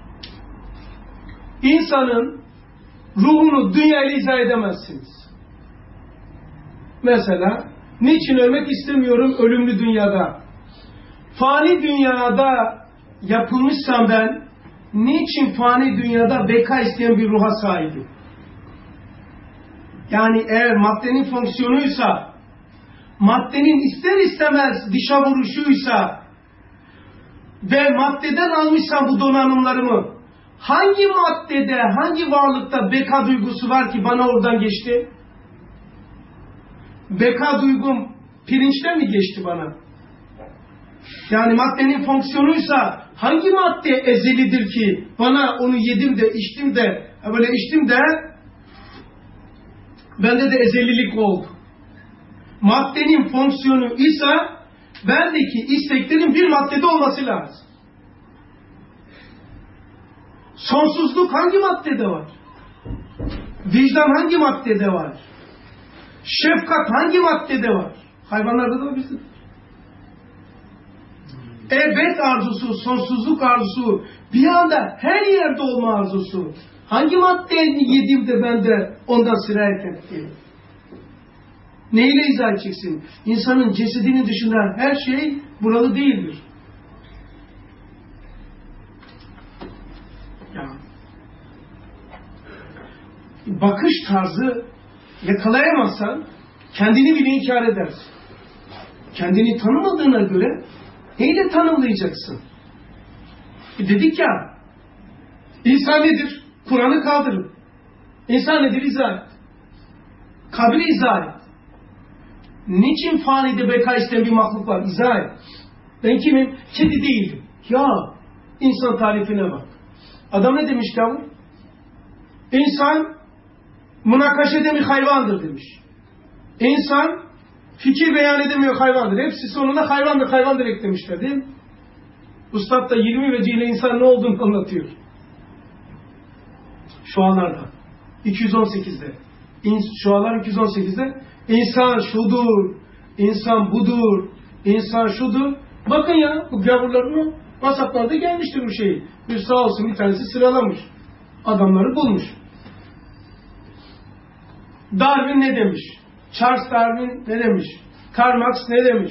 İnsanın ruhunu dünyayla izah edemezsiniz. Mesela, niçin ölmek istemiyorum ölümlü dünyada? Fani dünyada yapılmışsam ben, niçin fani dünyada beka isteyen bir ruha sahibim? Yani eğer maddenin fonksiyonuysa, maddenin ister istemez dışa vuruşuysa ve maddeden almışsam bu donanımlarımı, hangi maddede, hangi varlıkta beka duygusu var ki bana oradan geçti? Beka duygum pirinçten mi geçti bana? Yani maddenin fonksiyonuysa hangi madde ezelidir ki bana onu yedim de içtim de böyle içtim de bende de ezelilik oldu. Maddenin fonksiyonu ise bendeki isteklerin bir maddede olması lazım. Sonsuzluk hangi maddede var? Vicdan hangi maddede var? Şefkat hangi maddede var? Hayvanlarda da var, bizde. Ebed arzusu, sonsuzluk arzusu, bir anda her yerde olma arzusu. Hangi maddeyi yedim de ben de ondan sirayet ettim? Neyle izah edeceksin? İnsanın cesedinin dışında her şey buralı değildir. Ya. Bakış tarzı yakalayamazsan kendini bile inkar edersin. Kendini tanımadığına göre neyle tanımlayacaksın? Dedik ya, insan nedir? Kur'an'ı kaldırın. İnsan nedir? İzah et. Kabri izah et. Niçin fanide beka isteyen bir mahluk var? İzah et. Ben kimim? Kedi değildim. Ya, insan tarifine bak. Adam ne demiş yavrum? İnsan münakaşa edemiyor, hayvandır demiş. İnsan fikir beyan edemiyor, hayvandır. Hepsi sonunda hayvandır, hayvandır eklemişler değil mi? Üstad da 20 vecihle insan ne olduğunu anlatıyor. Şualarda. 218'de. Şualar 218'de. İnsan şudur, insan budur, insan şudur. Bakın ya, bu gavurların WhatsApp'larda gelmiştir bu şey. Bir sağ olsun bir tanesi sıralamış. Adamları bulmuş. Darwin ne demiş? Charles Darwin ne demiş? Karl Marx ne demiş?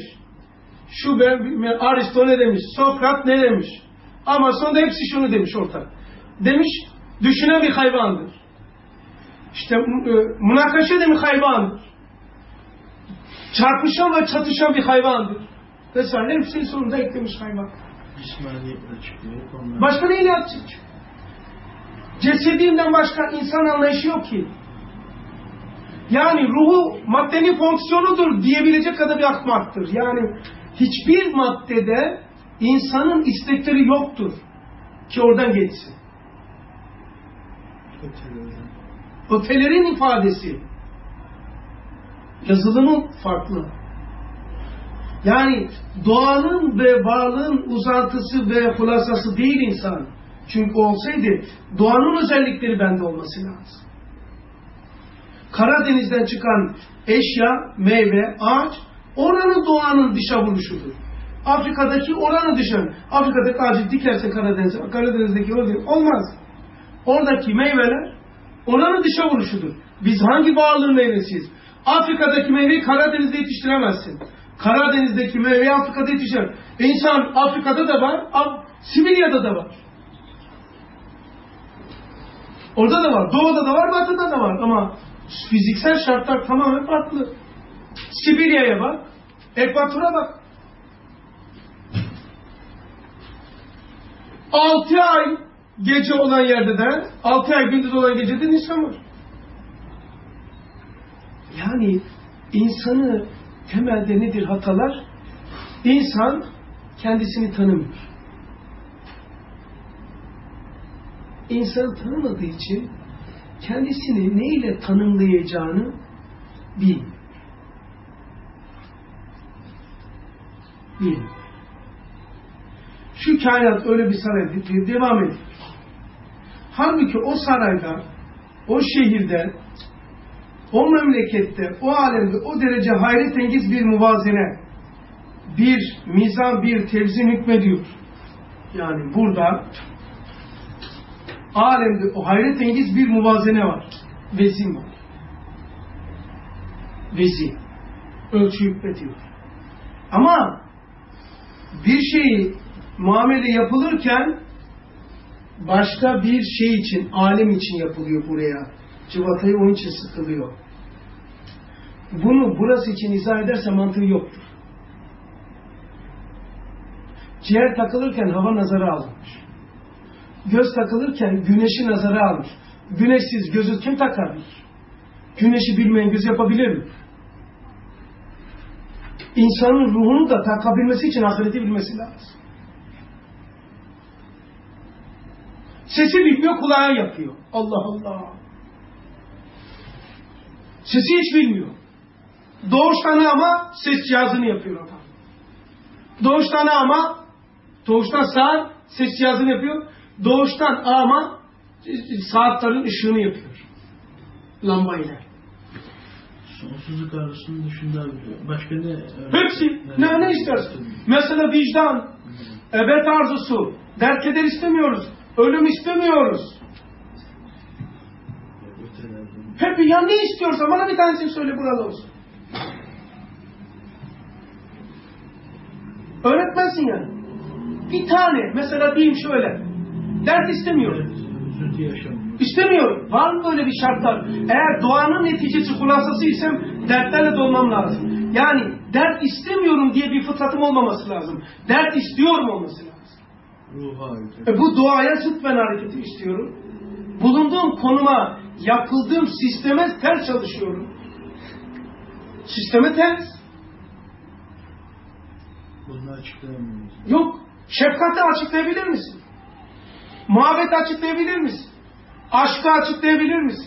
Aristo ne demiş? Sokrat ne demiş? Ama sonunda hepsi şunu demiş ortak. Demiş, düşünen bir hayvandır. İşte münakaşa demiş hayvandır. Çarpışan ve çatışan bir hayvandır. Vesaire hepsinin sonunda eklemiş hayvan. Başka neyle yapacak? Cesedinden başka insan anlayışı yok ki. Yani ruhu maddenin fonksiyonudur diyebilecek kadar bir akmaktır. Yani hiçbir maddede insanın istekleri yoktur ki oradan geçsin. Ötelerin ifadesi. Yazılımı farklı. Yani doğanın ve varlığın uzantısı ve hulasası değil insan. Çünkü olsaydı doğanın özellikleri bende olması lazım. Karadeniz'den çıkan eşya, meyve, ağaç oranın doğanın dışa vuruşudur. Afrika'daki oranın dışa. Afrika'daki ağacı dikerse Karadeniz'deki olmaz. Oradaki meyveler oranın dışa vuruşudur. Biz hangi varlığın meyvesiyiz? Afrika'daki meyveyi Karadeniz'de yetiştiremezsin. Karadeniz'deki meyveyi Afrika'da yetiştiremezsin. İnsan Afrika'da da var, Sibirya'da da var. Orada da var, doğuda da var, batıda da var ama fiziksel şartlar tamamen farklı. Sibirya'ya bak, Ekvator'a bak. 6 ay gece olan yerde de, 6 ay gündüz olan gecede insan var. Yani insanı temelde nedir hatalar? İnsan kendisini tanımıyor. İnsanı tanımadığı için kendisini neyle tanımlayacağını bilmiyor. Şu kainat öyle bir saray devam ediyor. Halbuki o sarayda, o şehirde, o memlekette, o alemde o derece hayretengiz bir muvazene, bir mizan, bir tevzin hükmediyor. Yani burada alemde o hayretengiz bir muvazene var. Vezin var. Vezin. Ölçü hükmediyor. Ama bir şeyi muamele yapılırken başka bir şey için, alem için yapılıyor buraya. Cıvatayı onun için sıkılıyor. Bunu burası için izah ederse mantığı yoktur. Ciğer takılırken hava nazara alınmış. Göz takılırken güneşi nazara almış. Güneşsiz gözü kim takabilir? Güneşi bilmeyen göz yapabilir mi? İnsanın ruhunu da takabilmesi için ahireti bilmesi lazım. Sesi bilmiyor, kulağı yapıyor. Allah Allah. Sesi hiç bilmiyor. Doğuştan ama ses cihazını yapıyor adam. Doğuştan ama, doğuştan sağ ses cihazını yapıyor. Doğuştan ama saatlerin ışığını yapıyor. Lambayla. Sonsuzluk arzusunu dışında başka ne? Hepsi. Ne istersin? Mesela vicdan, ebed arzusu, dert keder istemiyoruz, ölüm istemiyoruz. Hep ya ne istiyorsa bana bir tanesini söyle burada olsun. Öğretmensin yani. Bir tane mesela diyeyim şöyle. Dert istemiyorum. İstemiyorum. Var mı böyle bir şartlar? Eğer doğanın neticesi hulasası isem dertlerle dolmam lazım. Yani dert istemiyorum diye bir fıtratım olmaması lazım. Dert istiyorum olması lazım. Bu doğaya zıt ben hareketi istiyorum. Bulunduğum konuma, yapıldığım sisteme ters çalışıyorum. Sisteme ters. Bunu açıklayamıyoruz. Yok. Şefkati açıklayabilir misin? Muhabbeti açıklayabilir misin? Aşkı açıklayabilir misin?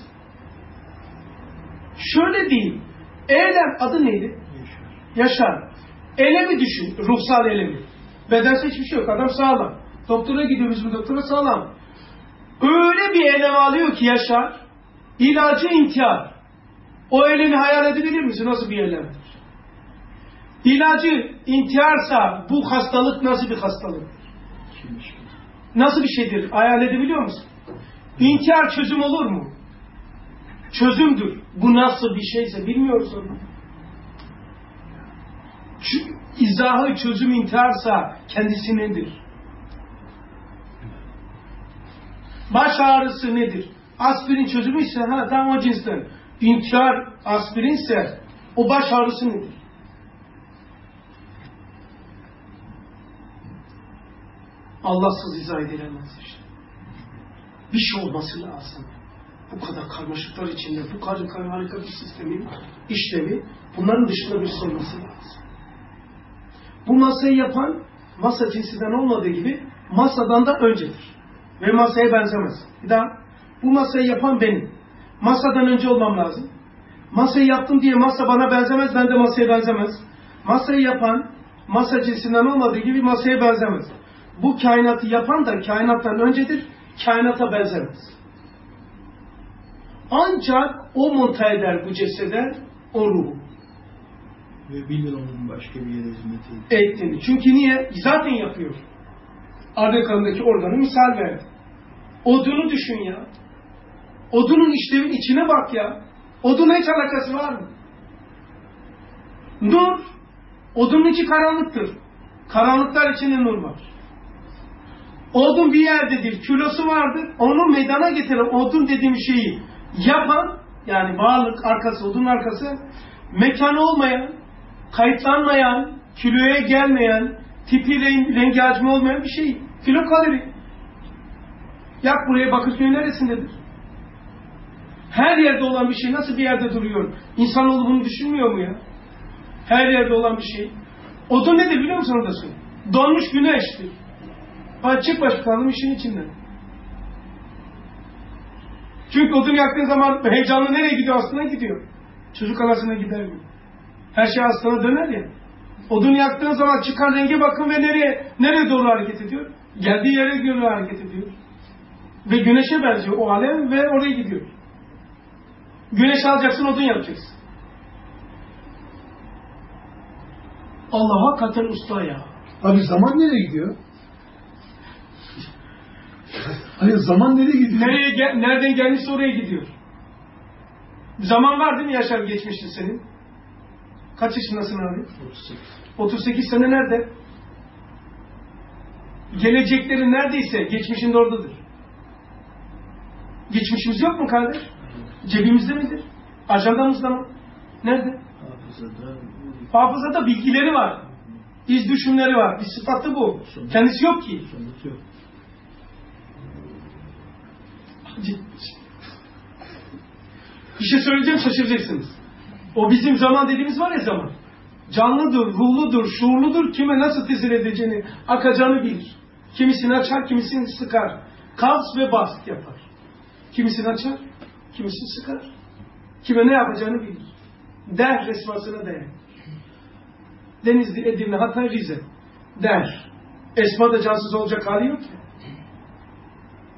Şöyle diyeyim. Eylem adı neydi? Yaşar. Eylemi düşün. Ruhsal eylemi. Bedensel hiçbir şey yok. Adam sağlam. Doktora gidiyoruz, bu doktora sağlam. Öyle bir eylem alıyor ki Yaşar. İlacı intihar. O eylemi hayal edebilir misin? Nasıl bir eylemdir? İlacı intiharsa bu hastalık nasıl bir hastalık? Nasıl bir şeydir? Hayal edebiliyor musun? İntihar çözüm olur mu? Çözümdür. Bu nasıl bir şeyse bilmiyoruz onu. İzahı çözüm intiharsa kendisi nedir? Baş ağrısı nedir? Aspirin çözümü ise tam o cinsten. İntihar aspirinse o baş ağrısı nedir? Allahsız izah edilemez işte. Bir şey olması lazım. Bu kadar karmaşıklar içinde, bu kadar harika bir sistemin işlevi, bunların dışında bir şey olması lazım. Bu masayı yapan, masa cinsinden olmadığı gibi, masadan da öncedir. Ve masaya benzemez. Bir daha, bu masayı yapan benim. Masadan önce olmam lazım. Masayı yaptım diye masa bana benzemez, ben de masaya benzemez. Masayı yapan, masa cinsinden olmadığı gibi masaya benzemez. Bu kainatı yapan da kainattan öncedir, kainata benzemez. Ancak o monta eder bu cesede o ruhu. Ve bilir onun başka bir yere hizmet ettiğini. Çünkü niye? Zaten yapıyor. Arka karındaki organı misal verdi. Odunu düşün ya. Odunun işlevin içine bak ya. Odunla hiç alakası var mı? Nur. Odunun içi karanlıktır. Karanlıklar içinde nur var. Odun bir yerdedir. Kilosu vardır. Onu meydana getiren odun dediğim şeyi yapan, yani varlık arkası, odunun arkası, mekanı olmayan, kayıtlanmayan, kiloya gelmeyen, tipi rengi hacmi olmayan bir şey. Kilokalori. Yak buraya, Bakırköy neresindedir? Her yerde olan bir şey nasıl bir yerde duruyor? İnsanoğlu bunu düşünmüyor mu ya? Her yerde olan bir şey. Odun nedir biliyor musun orası? Donmuş güneştir. Çık başkanım işin içinden. Çünkü odun yaktığın zaman heyecanlı nereye gidiyor? Aslına gidiyor. Çocuk anasına gider mi? Her şey aslına döner ya. Odun yaktığın zaman çıkan renge bakın ve nereye doğru hareket ediyor? Geldiği yere göre hareket ediyor. Ve güneşe benziyor o alem ve oraya gidiyor. Güneş alacaksın, odun yapacaksın. Allah hakikaten usta ya. Abi zaman nereye gidiyor? Hayır, zaman nereye gidiyor? Nereden gelmişse oraya gidiyor. Zaman var değil mi Yaşar, geçmişti senin? Kaç yaşındasın abi? 38. 38 sene nerede? Gelecekleri neredeyse geçmişinde oradadır. Geçmişimiz yok mu kardeş? Cebimizde midir? Ajandamızda mı? Nerede? Hafızada bilgileri var. İz düşümleri var. Bir sıfatı bu. Kendisi yok ki. Yok. Bir şey söyleyeceğim, şaşıracaksınız. O bizim zaman dediğimiz var ya, zaman. Canlıdır, ruhludur, şuurludur. Kime nasıl tesir edeceğini, akacağını bilir. Kimisini açar, kimisini sıkar. Kavs ve bast yapar. Kimisini açar, kimisini sıkar. Kime ne yapacağını bilir. Der resmasına değer. Denizli, Edirne, Hatay, Rize. Der. Esma da cansız olacak hali yok ki.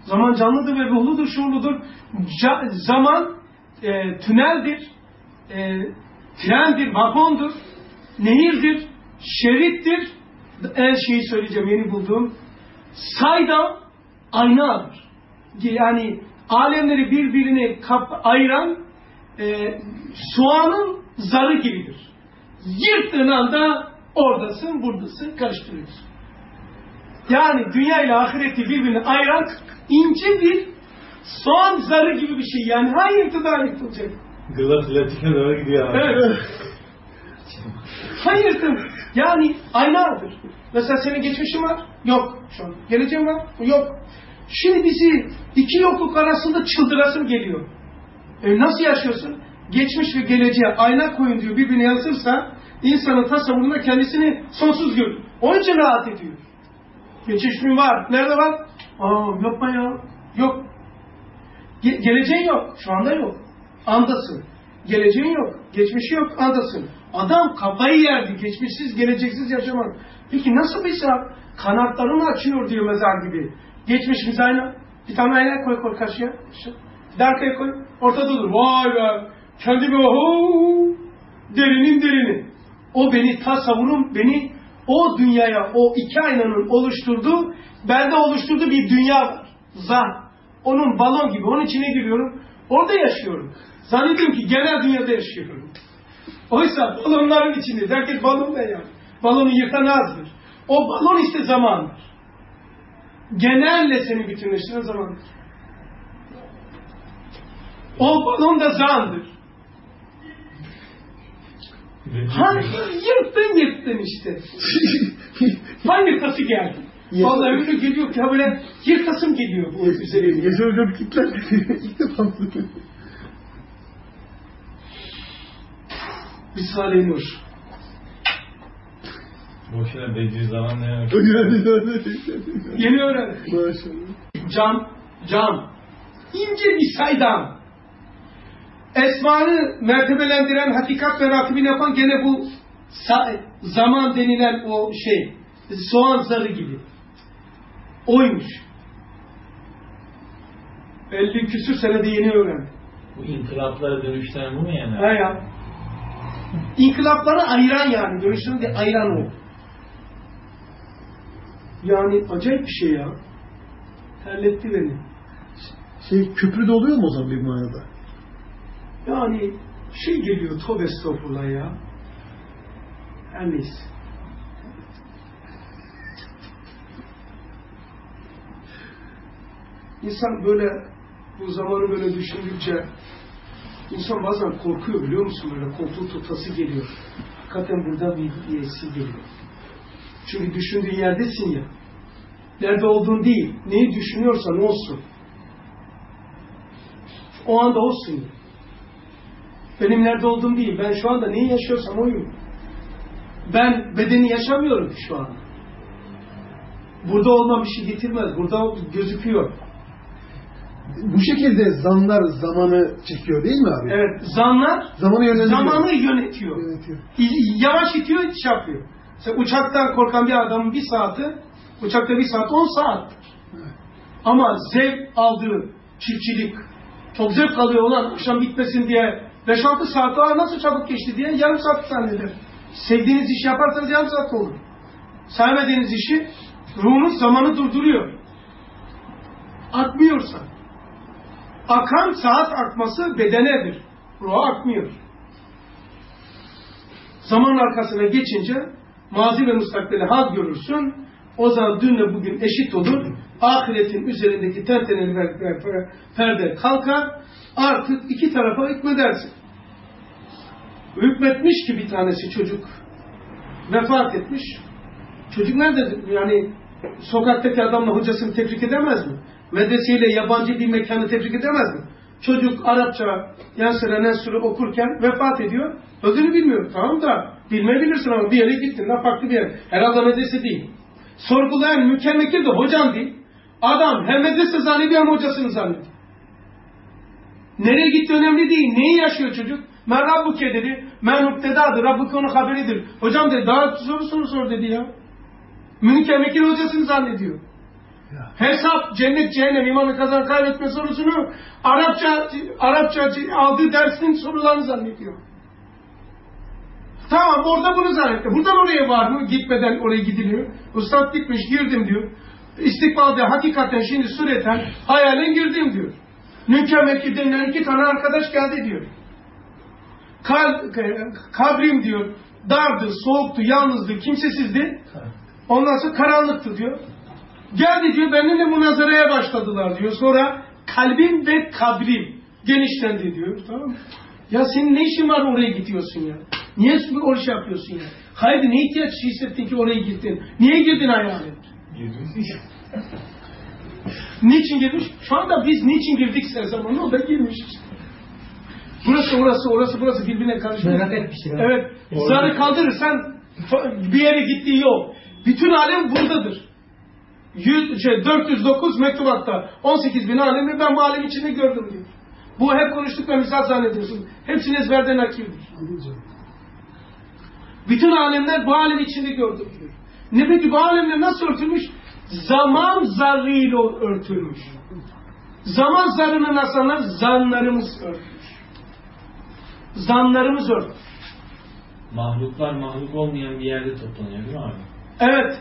Zaman canlıdır ve ruhludur, şuurludur. Zaman tüneldir, trendir, vagondur, nehirdir, şerittir. En şeyi söyleyeceğim, yeni bulduğum. Saydam aynadır. Yani alemleri birbirine ayıran soğanın zarı gibidir. Yırttığın anda oradasın, buradasın, karıştırıyorsun. Yani dünya ile ahireti birbirine ayıran ince bir soğan zarı gibi bir şey. Yani her yırtıdan yırtılacak. Glass latine doğru gidiyor abi. Evet. Hayırdır. Yani aynadır. Mesela senin geçmişin var? Yok. Şu an. Geleceğin var? Yok. Şimdi bizi iki yokluk arasında çıldırasım geliyor. Nasıl yaşıyorsun? Geçmiş ve geleceğe ayna koyun diyor, birbirine yansırsa insanın tasavvurunda kendisini sonsuz görür. Onun için rahat ediyor. Geçmişin var. Nerede var? Yapma ya. Yok. Geleceğin yok. Şu anda yok. Andasın. Geleceğin yok. Geçmişi yok. Andasın. Adam kafayı yerdi. Geçmişsiz, geleceksiz yaşamak. Peki nasıl bir şey? Kanatlarını açıyor diyor mezar gibi. Geçmişimiz ayna. Bir tane ayna koy karşıya. Bir de arkaya koy. Ortada dur. Vay be. Kendimi derinin derini. O beni tasavvurum, beni o dünyaya, o iki aynanın oluşturduğu, bende oluşturduğu bir dünya var. Zan. Onun balon gibi. Onun içine giriyorum. Orada yaşıyorum. Zannediyorum ki genel dünyada yaşıyorum. Oysa balonların içindeyiz. Herkes balonda ya. Balonu yıkan azdır. O balon işte zamandır. Genelle seni bütünleştiren zamandır. O balon da zandır. Hani yırttın işte. Yırtası geldi. Vallahi öyle geliyor ki böyle yırtasım geliyor bu üzerine. Yaşar hocam kitler. İlk defa mı? Risale-i Nur. Boşuna Bediüzzaman ne demek? Yeni öğrendim. Maşallah. Cam. İnce bir saydam. Esmanı mertebelendiren, hakikat ve rakibini yapan gene bu zaman denilen o şey. Soğan zarı gibi. Oymuş. 50 küsür senede yeni öğrendim. Bu inkılaplara dönüşten bu mu yani? He ya. İnkılapları ayıran yani. Dönüşünü de ayıran o. Yani acayip bir şey ya. Terletti beni. Köprü de oluyor mu o zaman bir manada? Yani şey geliyor, tövbe estağfurullah ya. Her neyse. İnsan böyle bu zamanı böyle düşündükçe insan bazen korkuyor, biliyor musun? Böyle koltuğu tutası geliyor. Hakikaten burada bir diyesi geliyor. Çünkü düşündüğün yerdesin ya. Nerede olduğun değil. Neyi düşünüyorsan olsun. O anda olsun ya. Benim nerede olduğum değil. Ben şu anda neyi yaşıyorsam oyum. Ben bedeni yaşamıyorum şu an. Burada olmam bir şey getirmez. Burada gözüküyor. Bu şekilde zanlar zamanı çekiyor değil mi abi? Evet. Zanlar zamanı yönetiyor. Yavaş itiyor, şey yapıyor. Mesela uçaktan korkan bir adamın bir saati, uçakta bir saat 10 saattir. Evet. Ama zevk aldığı çiftçilik, çok zevk alıyor olan akşam bitmesin diye 5-6 saat nasıl çabuk geçti diye yarım saat zanneder. Sevdiğiniz işi yaparsanız yarım saat olur. Sevmediğiniz işi ruhunuz zamanı durduruyor. Akmıyorsa. Akan saat akması bedenedir. Ruha akmıyor. Zaman arkasına geçince mazi ve müstakbeli hal görürsün. O zaman dünle bugün eşit olur. Ahiretin üzerindeki tenteneli perde kalkar. Artık iki tarafa hükmedersin. Hükmetmiş ki bir tanesi çocuk vefat etmiş. Çocuk nerede? Yani sokaktaki adamla hocasını tebrik edemez mi? Medreseyle yabancı bir mekanı tebrik edemez mi? Çocuk Arapça Yansıra Nesr'ı okurken vefat ediyor. Ödünü bilmiyor. Tamam da bilmeyebilirsin ama bir yere gittin. Farklı bir yer. Herhalde medrese değil. Sorgulayan mükemmel de hocam değil. Adam hem medrese zannediyor hem hocasını zannediyor. Nereye gitti önemli değil. Neyi yaşıyor çocuk? Men Rabbuke dedi. Men muktedadır. Rabbuke onun haberidir. Hocam dedi daha soru sor dedi ya. Mükemmel hocasını zannediyor. Hesap, cennet, cehennem, imanı kazan kaybetme sorusunu Arapça aldığı dersin sorularını zannediyor. Tamam, orada bunu zannetti. Buradan oraya var mı? Gitmeden oraya gidiliyor. Ustad gitmiş, girdim diyor. İstikbalde hakikaten şimdi sureten hayalen girdim diyor. Münker Mekki denilen 2 tane arkadaş geldi diyor. Kabrim diyor dardı, soğuktu, yalnızdı, kimsesizdi. Ondan sonra karanlıktı diyor. Geldi diyor, benimle münazaraya başladılar diyor. Sonra kalbim ve kabrim genişlendi diyor. Tamam mı? Ya senin ne işin var oraya gidiyorsun ya? Niye oraya şey yapıyorsun ya? Haydi ne ihtiyaç hissettin ki oraya gittin? Niye girdin hayalet? Niçin girmiş? Şu anda biz niçin girdikse zamanı o da girmiş. Burası birbirine karışmış. Merak etmiştir. Evet. Zarı kaldırırsan bir yere gittiği yok. Bütün alem buradadır. 409 mektubatta 18.000 alemi ben bu alem içinde gördüm diyor. Bu hep konuştuklarını misal zannediyorsun. Hepsini ezberden nakildir. Bütün alemler bu alem içinde gördüm diyor. Ne peki bu alemler nasıl örtülmüş? Zaman zarrıyla örtülmüş. Zaman zarrını nasıl anlar? Zanlarımız örtülmüş. Zanlarımız örtülmüş. Mahluklar mahluk olmayan bir yerde toplanıyor değil mi abi? Evet.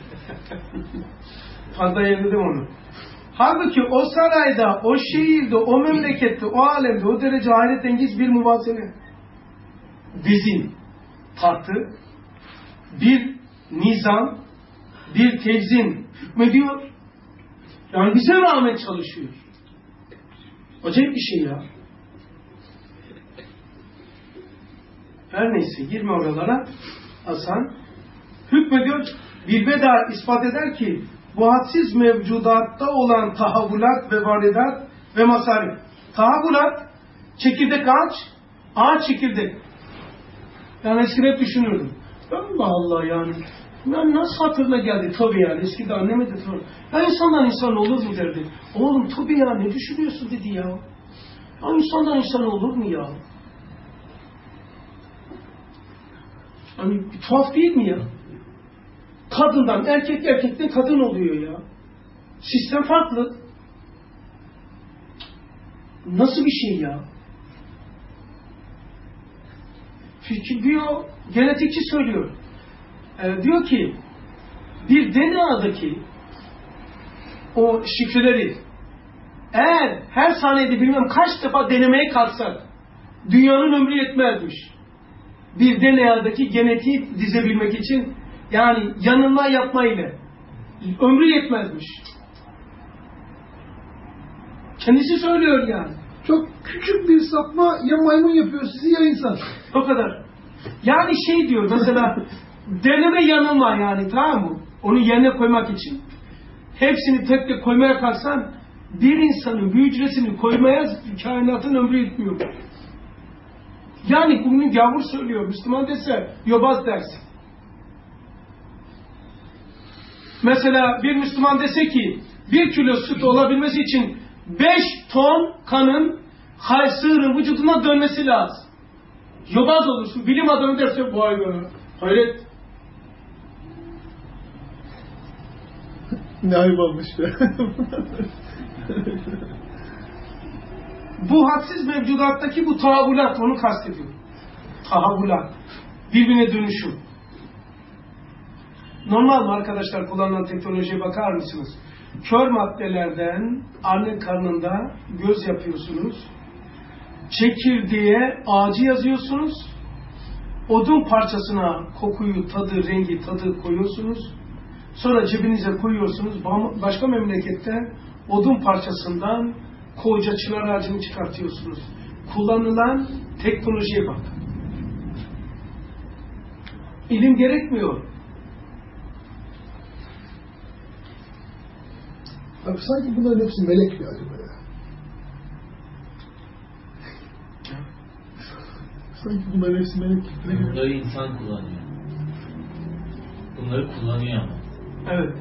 Fazla yerledim onu. Halbuki o sarayda, o şehirde, o memlekette, o alemde, o derece hayrettengiz bir muvazene, dizin, tartı, bir nizam, bir tevzin hükmediyor. Yani bize rağmen çalışıyor. Acayip bir şey ya. Her neyse girme oralara. Hasan hükmediyor. Bir beda ispat eder ki bu hadsiz mevcudatta olan tahavvulat ve varidat ve masarif. Tahavvulat çekirdek ağaç çekirdek. Yani eskiden hep düşünürdüm. Allah Allah yani. Ben nasıl hatırına geldi? Tabii yani eskiden anneme de tabii. Ya insandan insan olur mu derdi. Oğlum tabii ya ne düşünüyorsun dedi ya. Ya insandan insan olur mu ya? Hani tuhaf değil mi ya? Kadından erkekten kadın oluyor ya. Sistem farklı. Nasıl bir şey ya? Diyor, genetikçi söylüyor. Diyor ki bir DNA'daki o şifreleri eğer her saniyede bilmem kaç defa denemeye kalksak dünyanın ömrü yetmezmiş. Bir DNA'daki genetiği dizebilmek için yani yanılma yapma ile ömrü yetmezmiş. Kendisi söylüyor yani. Çok küçük bir sapma ya maymun yapıyor sizi ya insan. O kadar. Yani şey diyor mesela deneme yanılma yani tamam mı? Onu yerine koymak için. Hepsini tek tek koymaya kalksan bir insanın bir hücresini koymaya kainatın ömrü yetmiyor. Yani bunu gavur söylüyor. Müslüman dese yobaz dersin. Mesela bir Müslüman dese ki 1 kilo süt olabilmesi için 5 ton kanın sığırın vücuduna dönmesi lazım. Yobaz olursun. Bilim adamı derse vay be. Hayret. Ne ayıp olmuş be. Bu hadsiz mevcudattaki bu tahavvulat onu kastediyor. Tahavvulat. Birbirine dönüşüm. Normal mi arkadaşlar kullanılan teknolojiye bakar mısınız? Kör maddelerden anne karnında göz yapıyorsunuz. Çekirdeğe ağacı yazıyorsunuz. Odun parçasına kokuyu, tadı, rengi, tadı koyuyorsunuz. Sonra cebinize koyuyorsunuz. Başka memlekette odun parçasından koca çınar ağacını çıkartıyorsunuz. Kullanılan teknolojiye bak. İlim gerekmiyor. Abi sanki bunların hepsi melek mi acaba ya? Sanki bunların hepsi melek. Bunları insan kullanıyor. Bunları kullanıyor ama. Evet.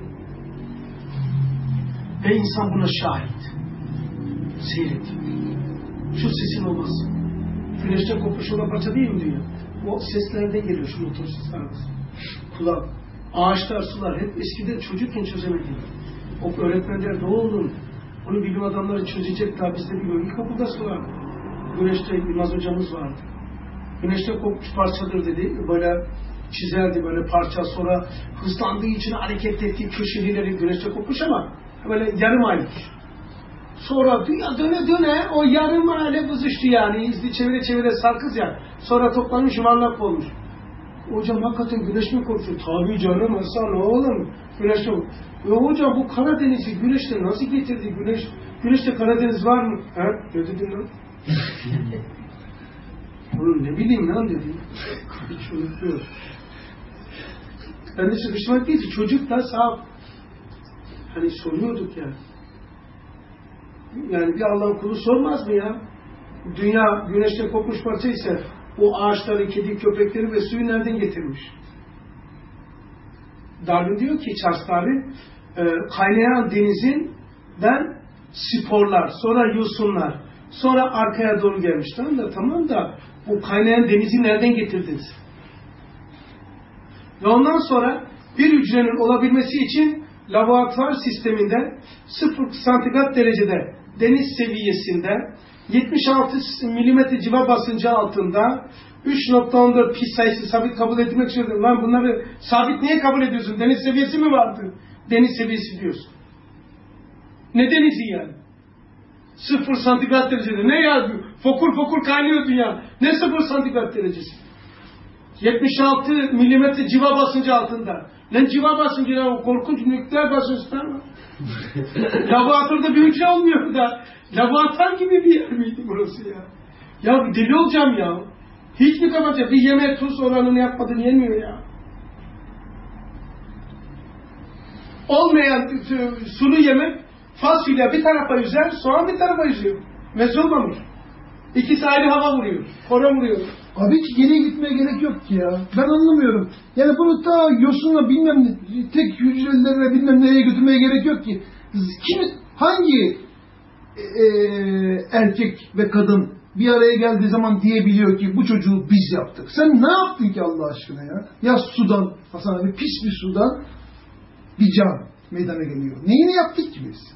Ve insan buna şahit. Seyret. Şu sesin olması. Güneşten kopmuş olan parça değil mi dünya? O seslerde geliyor şu motor sesler. Kulak, ağaçlar, sular hep eskiden çocukken çözemedim. O öğretmenler de oğlum. Onu bilim adamları çözecek, daha bizde bir ilkokuldası var. Güneşte Yılmaz hocamız vardı. Güneşte kopmuş parçadır dedi. Böyle çizerdi böyle parça, sonra hızlandığı için hareket ettiği köşelileri güneşte kopmuş ama böyle yarım aylık. Sonra dünya döne döne o yarım aile bızıştı yani. İzli çevire çevire sarkız ya. Sonra toplanmış yuvarlak olmuş. Hocam hakikaten güneş mi koptu? Tabii canım Hasan oğlum. Güneş mi? Ya hocam bu Karadeniz'i güneşte nasıl getirdi? Güneşte Karadeniz var mı? He? Ne dedin lan? Oğlum ne bileyim lan dedi. Hiç unutuyor. Ben de sıkıştırmak değil ki çocuk da sağ. Hani soruyorduk ya. Yani bir Allah'ın kulu sormaz mı ya? Dünya güneşte kopmuş parça ise o ağaçları, kedi, köpekleri ve suyu nereden getirmiş? Darwin diyor ki, Charles Darwin, kaynayan denizinden sporlar, sonra yosunlar, sonra arkaya doğru gelmiş. Tamam da bu kaynayan denizi nereden getirdiniz? Ve ondan sonra bir hücrenin olabilmesi için laboratuvar sisteminde 0 santigrat derecede deniz seviyesinde 76 milimetre civa basıncı altında 3.14 pi sayısı sabit kabul etmek istiyorum. Lan bunları sabit niye kabul ediyorsun? Deniz seviyesi mi vardı? Deniz seviyesi diyorsun. Ne denizi yani? 0 santigrat derecede. Ne ya? Fokur fokur kaynıyor dünya. Ne 0 santigrat derecesi? 76 milimetre civa basıncı altında. Lan civa basıncı ya, o korkunç nükleer basınçlar mı? Laboratuvarda bir hücre olmuyor da laboratuvar gibi bir yer miydi burası ya? Ya deli olacağım ya. Hiç mi kapatacak? Bir yemeğe tuz oranını yapmadın yenmiyor ya. Olmayan sulu yemek, fasulye bir tarafa yüzer, soğan bir tarafa yüzüyor. Meze olmamış. İkisi ayrı hava vuruyor. Kora vuruyor. Abi hiç geriye gitmeye gerek yok ki ya. Ben anlamıyorum. Yani bunu ta yosunla bilmem ne, tek hücrelerine bilmem nereye götürmeye gerek yok ki. Hangi erkek ve kadın bir araya geldiği zaman diyebiliyor ki bu çocuğu biz yaptık. Sen ne yaptın ki Allah aşkına ya? Ya sudan, Hasan abi, pis bir sudan bir can meydana geliyor. Neyini yaptık ki biz?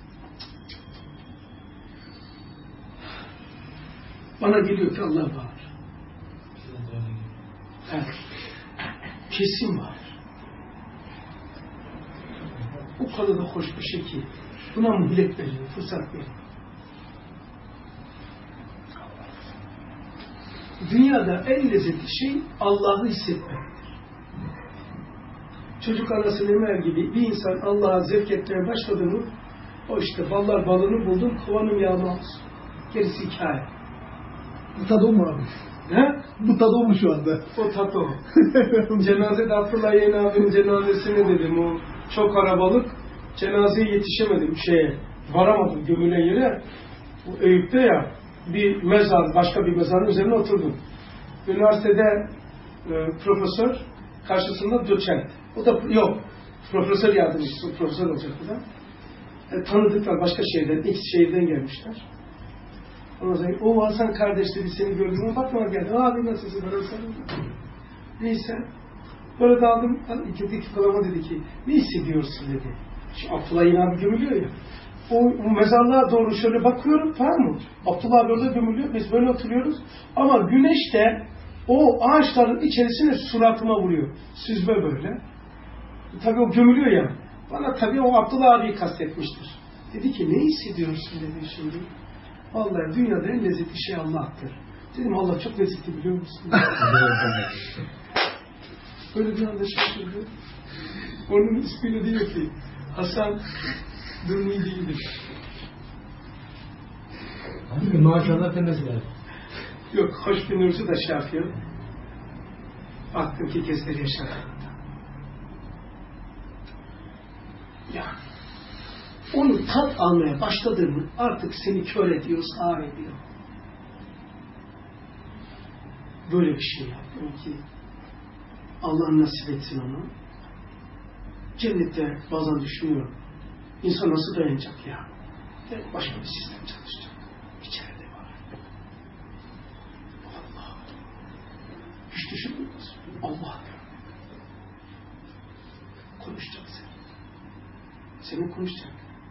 Bana geliyor ki Allah var. Evet. Kesin var. O kadar da hoş bir şey ki buna mühlet veriyor, fırsat veriyor. Dünyada en lezzetli şey Allah'ı hissetmektir. Çocuk anasını emer gibi bir insan Allah'a zevk etmeye başladı mı, o işte ballar balını buldum, kovanım yağmaz. Gerisi hikaye. Bu tadı o mu abi? Ne? Bu tadı o mu şu anda? O tadı o. Cenazede Abdullah Yeğen abinin cenazesine dedim, o çok kalabalık, cenazeye yetişemedim varamadım gömülen yere. Bu Eyüp'te ya, bir mezar, başka bir mezarın üzerine oturdum. Üniversitede profesör, karşısında doçent. O da yok, profesör yardımcısı, profesör olacak bu da. Tanıdıklar başka şehirden, X şehirden gelmişler. Ondan sonra o Hasan kardeş dedi, seni gördüğüme bakma geldi. Abi nasılsın? Neyse. Böyle daldım. İkinci kalama dedi ki, ne hissediyorsun dedi. Şu Abdullah yine abi gömülüyor ya. O mezarlığa doğru şöyle bakıyorum, tamam mı? Abdullah abi orada gömülüyor. Biz böyle oturuyoruz. Ama güneş de o ağaçların içerisine suratıma vuruyor. Süzme böyle. Tabii o gömülüyor ya. Bana tabii o Abdullah abiyi kastetmiştir. Dedi ki, ne hissediyorsun dedi şimdi. Vallahi dünyada en lezzetli şey Allah'tır. Dedim, Allah çok lezzetli biliyor musun? Böyle bir anda şaşırdı. Onun ismiyle diyor ki, Hasan durumu iyi değildir. Maşallah temizler. Yok, hoş bir nursu da şey yapıyor. Baktım ki kesleri yaşar. Ya, onu tat almaya başladığını artık seni kör ediyor, sağır ediyor. Böyle bir şey yaptım ki Allah nasip etsin onu. Cennette bazen düşünüyorum. İnsan nasıl dayanacak ya? Başka bir sistem çalışacak. İçeride var. Allah. Hiç düşünmüyoruz. Allah. Konuşacak seni. Senin konuşacak.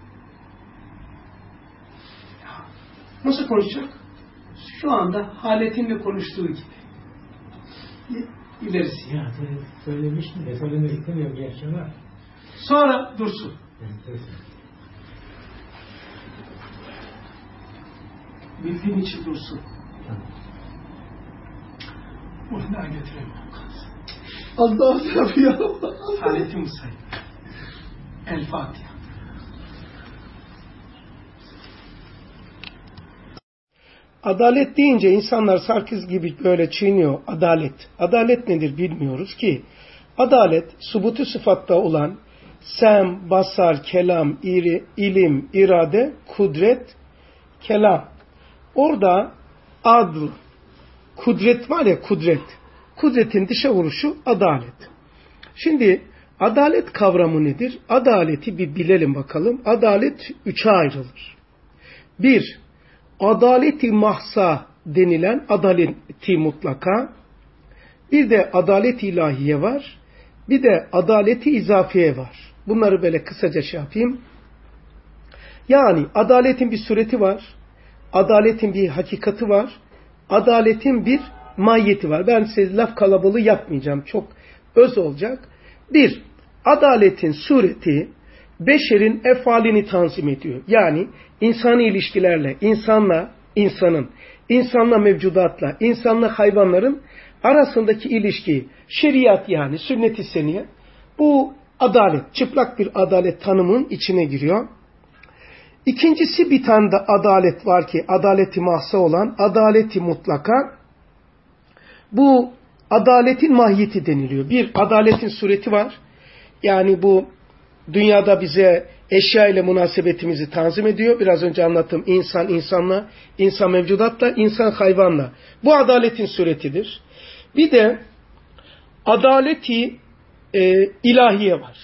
Nasıl konuşacak? Şu anda Halet'inle konuştuğu gibi. İlerisi. Ya söylemiştim de söylemek istemiyorum gerçi ama. Sonra dursun. Bildiğin için dursun. Muhtemelen getireyim. Allah ya. Halet'i Musa'yı. El Fatiha. Adalet deyince insanlar sakız gibi böyle çiğniyor. Adalet. Adalet nedir bilmiyoruz ki. Adalet, subutu sıfatta olan sem, basar, kelam, ilim, irade, kudret, kelam. Orada adl, kudret var ya, kudret. Kudretin dışa vuruşu adalet. Şimdi adalet kavramı nedir? Adaleti bir bilelim bakalım. Adalet üçe ayrılır. Bir, adaleti mahsa denilen adaleti mutlaka. Bir de adalet-i ilahiye var. Bir de adaleti izafiye var. Bunları böyle kısaca şey yapayım. Yani adaletin bir sureti var. Adaletin bir hakikati var. Adaletin bir mahiyeti var. Ben size laf kalabalığı yapmayacağım. Çok öz olacak. Bir, adaletin sureti beşerin efalini tanzim ediyor. Yani insani ilişkilerle, insanla mevcudatla, insanla hayvanların arasındaki ilişki, şeriat yani sünnet-i seniye, bu adalet, çıplak bir adalet tanımının içine giriyor. İkincisi bir tane de adalet var ki, adaleti mahsa olan, adaleti mutlaka. Bu adaletin mahiyeti deniliyor. Bir, adaletin sureti var. Yani bu dünyada bize eşya ile münasebetimizi tanzim ediyor. Biraz önce anlattığım insanla, insan mevcudatla, insan hayvanla. Bu adaletin suretidir. Bir de adaleti ilahiye var.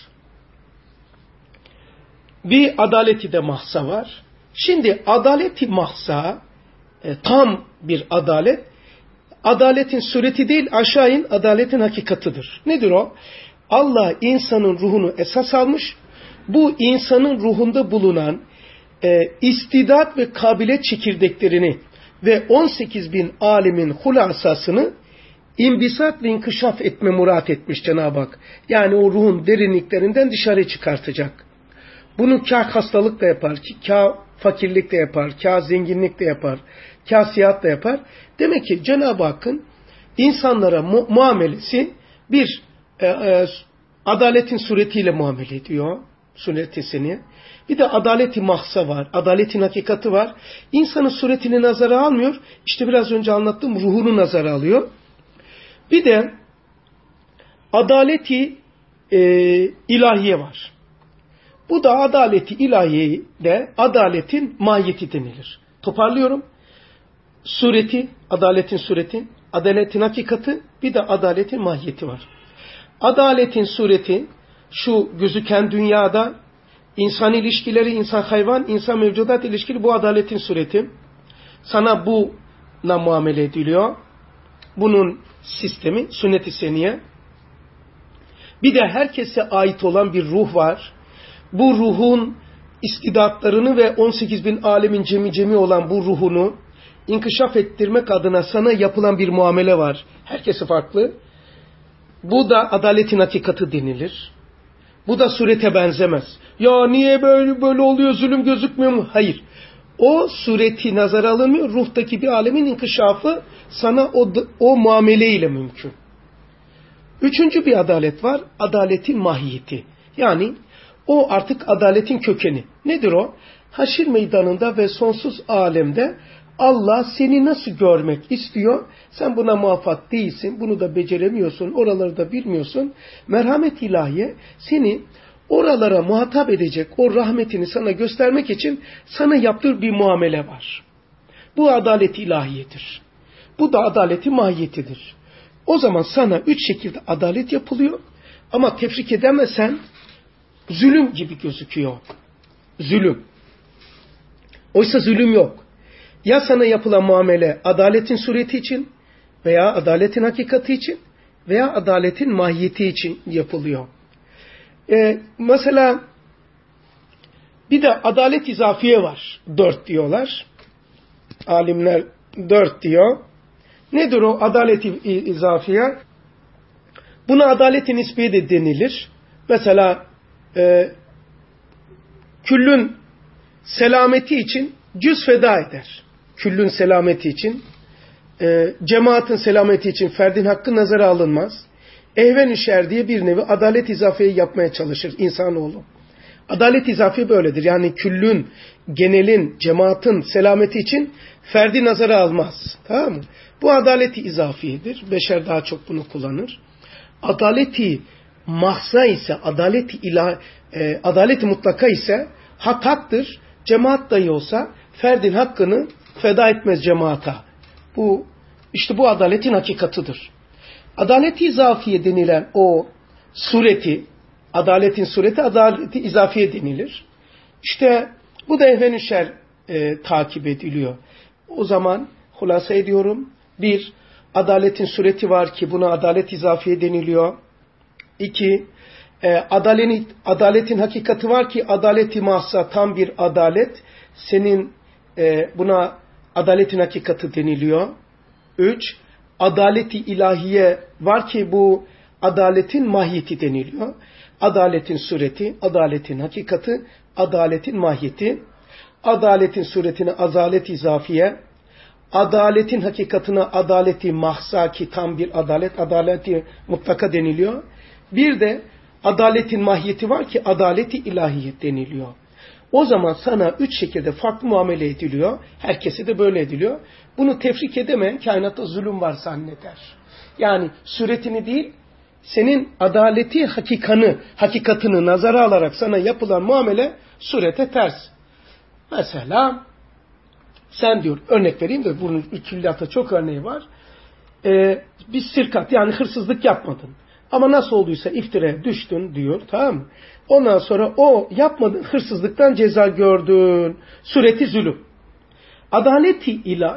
Bir adaleti de mahsa var. Şimdi adaleti mahsa tam bir adalet. Adaletin sureti değil, aşağı in adaletin hakikatıdır. Nedir o? Allah insanın ruhunu esas almış. Bu insanın ruhunda bulunan istidat ve kabiliyet çekirdeklerini ve 18 bin alimin hulasasını imbisat ve inkişaf etme murat etmiş Cenab-ı Hak. Yani o ruhun derinliklerinden dışarı çıkartacak. Bunu kâh hastalık da yapar, kâh fakirlik de yapar, kâh zenginlik de yapar, kâh siyahat da yapar. Demek ki Cenab-ı Hakk'ın insanlara muamelesi bir adaletin suretiyle muamele ediyor. Suretesini. Bir de adaleti mahsa var. Adaletin hakikati var. İnsanın suretini nazara almıyor. İşte biraz önce anlattığım ruhunu nazara alıyor. Bir de adaleti ilahiye var. Bu da adaleti ilahiye de adaletin mahiyeti denilir. Toparlıyorum. Sureti, adaletin sureti, adaletin hakikati, bir de adaletin mahiyeti var. Adaletin sureti şu gözüken dünyada insan ilişkileri, insan hayvan, insan mevcudat ilişkileri, bu adaletin sureti. Sana buna muamele ediliyor. Bunun sistemi sünnet-i seniye. Bir de herkese ait olan bir ruh var. Bu ruhun istidatlarını ve 18 bin alemin cemi olan bu ruhunu inkişaf ettirmek adına sana yapılan bir muamele var. Herkesi farklı. Bu da adaletin hakikati denilir. Bu da surete benzemez. Ya niye böyle oluyor, zulüm gözükmüyor mu? Hayır. O sureti nazara alınmıyor. Ruhtaki bir alemin inkişafı sana o muameleyle mümkün. Üçüncü bir adalet var. Adaletin mahiyeti. Yani o artık adaletin kökeni. Nedir o? Haşir meydanında ve sonsuz alemde Allah seni nasıl görmek istiyor? Sen buna muvaffak değilsin. Bunu da beceremiyorsun. Oraları da bilmiyorsun. Merhamet ilahiye seni oralara muhatap edecek o rahmetini sana göstermek için sana yaptığı bir muamele var. Bu adalet ilahiyedir. Bu da adaleti mahiyetidir. O zaman sana 3 şekilde adalet yapılıyor. Ama tefrik edemezsen zulüm gibi gözüküyor. Zulüm. Oysa zulüm yok. Ya sana yapılan muamele adaletin sureti için veya adaletin hakikati için veya adaletin mahiyeti için yapılıyor. Mesela bir de adalet izafiye var. 4 diyorlar. Alimler 4 diyor. Nedir o adalet-i izafiye? Buna adalet-i nisbiye de denilir. Mesela küllün selameti için cüz feda eder. Küllün selameti için. Cemaatin selameti için ferdin hakkı nazara alınmaz. Ehven-i şer diye bir nevi adalet izafiyeyi yapmaya çalışır insanoğlu. Adalet izafiye böyledir. Yani küllün, genelin, cemaatin selameti için ferdi nazara almaz. Tamam mı? Bu adaleti izafiyedir. Beşer daha çok bunu kullanır. Adaleti mahza ise, adaleti mutlaka ise hak haktır. Cemaat dahi olsa ferdin hakkını feda etmez cemaata. İşte bu adaletin hakikatıdır. Adaleti izafiye denilen o sureti, adaletin sureti adaleti izafiye denilir. İşte bu da ehven-i şer takip ediliyor. O zaman hulasa ediyorum. Bir, adaletin sureti var ki buna adalet izafiye deniliyor. İki, adaletin hakikati var ki adaleti mahsa tam bir adalet. Senin buna adaletin hakikati deniliyor. Üç, adaleti ilahiye var ki bu adaletin mahiyeti deniliyor. Adaletin sureti, adaletin hakikati, adaletin mahiyeti. Adaletin suretine adalet-i izafiye, adaletin hakikatine adaleti mahsa ki tam bir adalet, adaleti mutlaka deniliyor. Bir de adaletin mahiyeti var ki adaleti ilahiye deniliyor. O zaman sana üç şekilde farklı muamele ediliyor. Herkese de böyle ediliyor. Bunu tefrik edemeyen kainatta zulüm var zanneder. Yani suretini değil, senin adaleti hakikatını nazara alarak sana yapılan muamele surete ters. Mesela sen diyor, örnek vereyim de bunun külliyatta çok örneği var. Bir sirkat yani hırsızlık yapmadın. Ama nasıl olduysa iftiraya düştün diyor, tamam mı? Ondan sonra o yapmadığın hırsızlıktan ceza gördün. Sureti zulüm. Adaleti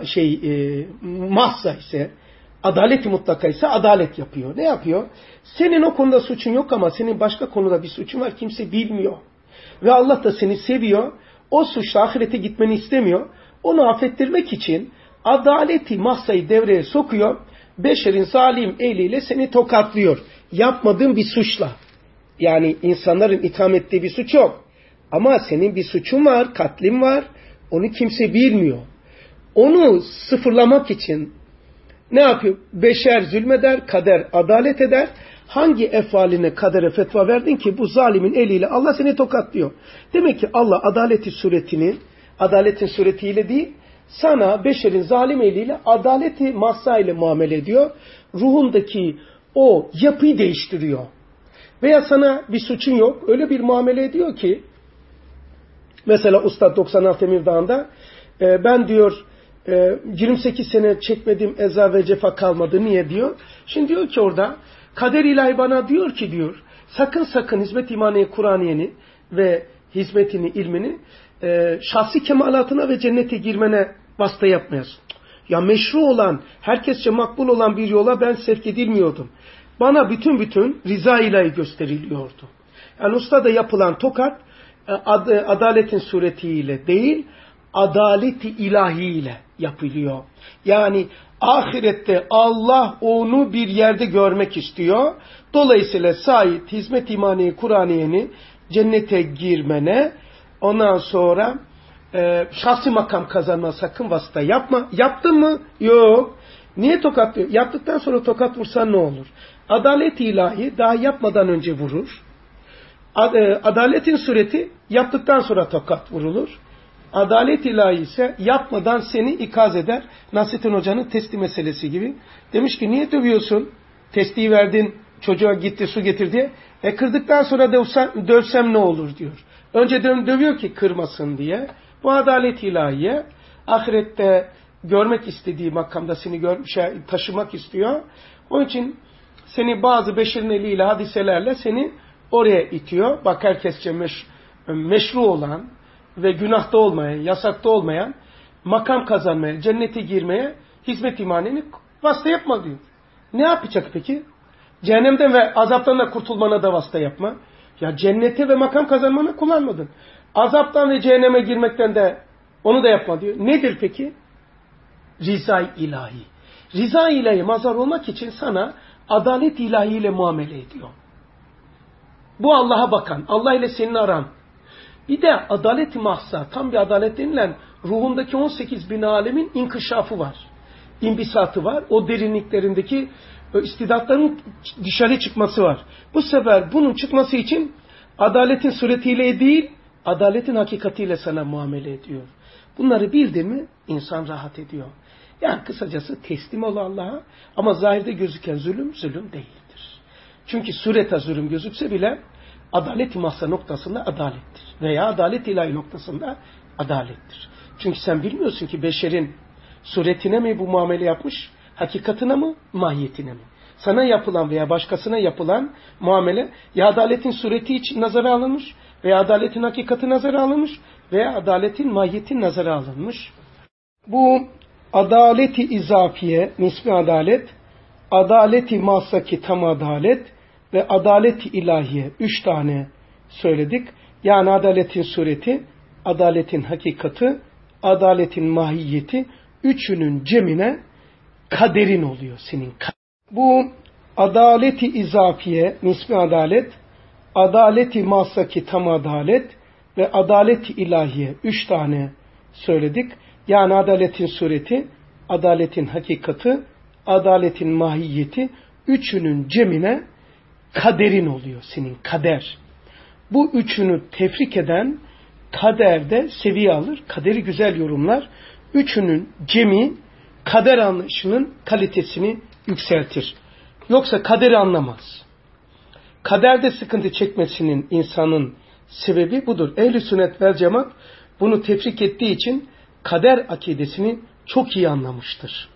mahsa ise, adaleti mutlaka ise adalet yapıyor. Ne yapıyor? Senin o konuda suçun yok ama senin başka konuda bir suçun var. Kimse bilmiyor. Ve Allah da seni seviyor. O suçla ahirete gitmeni istemiyor. Onu affettirmek için adaleti mahsayı devreye sokuyor. Beşerin zalim eliyle seni tokatlıyor. Yapmadığın bir suçla. Yani insanların itham ettiği bir suç yok. Ama senin bir suçun var, katlin var. Onu kimse bilmiyor. Onu sıfırlamak için ne yapıyor? Beşer zulmeder, kader adalet eder. Hangi efaline kadere fetva verdin ki bu zalimin eliyle Allah seni tokatlıyor. Demek ki Allah adaletin suretiyle değil, sana beşerin zalim eliyle adaleti mahsa ile muamele ediyor. Ruhundaki o yapıyı değiştiriyor. Veya sana bir suçun yok. Öyle bir muamele ediyor ki mesela Ustad 96 Emir Dağı'nda ben diyor 28 sene çekmediğim eza ve cefa kalmadı. Niye diyor? Şimdi diyor ki orada kader ilahi bana diyor ki diyor sakın hizmet imaniye Kur'aniye'ni ve hizmetini, ilmini şahsi kemalatına ve cennete girmene vasıta yapmayasın. Ya meşru olan, herkesçe makbul olan bir yola ben sevk edilmiyordum. Bana bütün rıza ilahi gösteriliyordu. Yani ustada yapılan tokat adaletin suretiyle değil, adaleti ilahiyle yapılıyor. Yani ahirette Allah onu bir yerde görmek istiyor. Dolayısıyla Said hizmet imani Kur'aniye'ni cennete girmene, ondan sonra şahsi makam kazanma sakın vasıta yapma. Yaptın mı? Yok. Niye tokatlıyor? Yaptıktan sonra tokat vursan ne olur? Adalet ilahi daha yapmadan önce vurur. Adaletin sureti yaptıktan sonra tokat vurulur. Adalet ilahi ise yapmadan seni ikaz eder. Nasrettin Hoca'nın testi meselesi gibi. Demiş ki niye dövüyorsun? Testiyi verdin, çocuğa gitti su getir diye. Kırdıktan sonra dövsem ne olur diyor. Önce dövüyor ki kırmasın diye. Bu adalet ilahiye ahirette görmek istediği makamda seni taşımak istiyor. Onun için seni bazı beşerin eliyle, hadiselerle seni oraya itiyor. Bak herkesçe meşru olan ve günahta olmayan, yasakta olmayan makam kazanmaya, cennete girmeye hizmet imanini vasıta yapma diyor. Ne yapacak peki? Cehennemden ve azaptan da kurtulmana da vasıta yapma. Ya cennete ve makam kazanmana kullanmadın. Azaptan ve cehenneme girmekten de onu da yapma diyor. Nedir peki? Rıza ilahi. Rıza ilahi mazhar olmak için sana adalet ilahiyle muamele ediyor. Bu Allah'a bakan, Allah ile senin aran. Bir de adalet-i mahsa, tam bir adalet denilen ruhundaki 18 bin alemin inkişafı var. İmbisatı var. O derinliklerindeki istidatların dışarı çıkması var. Bu sefer bunun çıkması için adaletin suretiyle değil, adaletin hakikatiyle sana muamele ediyor. Bunları bildi mi insan rahat ediyor. Yani kısacası teslim ol Allah'a, ama zahirde gözüken zulüm değildir. Çünkü surete zulüm gözükse bile adalet-i mahsa noktasında adalettir. Veya adalet ilahi noktasında adalettir. Çünkü sen bilmiyorsun ki beşerin suretine mi bu muamele yapmış, hakikatine mi, mahiyetine mi? Sana yapılan veya başkasına yapılan muamele ya adaletin sureti için nazara alınmış, veya adaletin hakikati nazara alınmış, veya adaletin mahiyeti nazara alınmış. Bu adaleti izafiye, nisbi adalet, adaleti mahsaki tam adalet ve adaleti ilahiye 3 tane söyledik. Yani adaletin sureti, adaletin hakikati, adaletin mahiyeti, üçünün cemine kaderin oluyor senin. Bu adaleti izafiye, nisbi adalet, adaleti mahsaki tam adalet ve adaleti ilahiye 3 tane söyledik. Yani adaletin sureti, adaletin hakikati, adaletin mahiyeti, üçünün cemine kaderin oluyor senin, kader. Bu üçünü tefrik eden kaderde seviye alır, kaderi güzel yorumlar. Üçünün cemi kader anlayışının kalitesini yükseltir. Yoksa kaderi anlamaz. Kaderde sıkıntı çekmesinin insanın sebebi budur. Ehl-i sünnet vel cemaat bunu tefrik ettiği için kader akidesini çok iyi anlamıştır.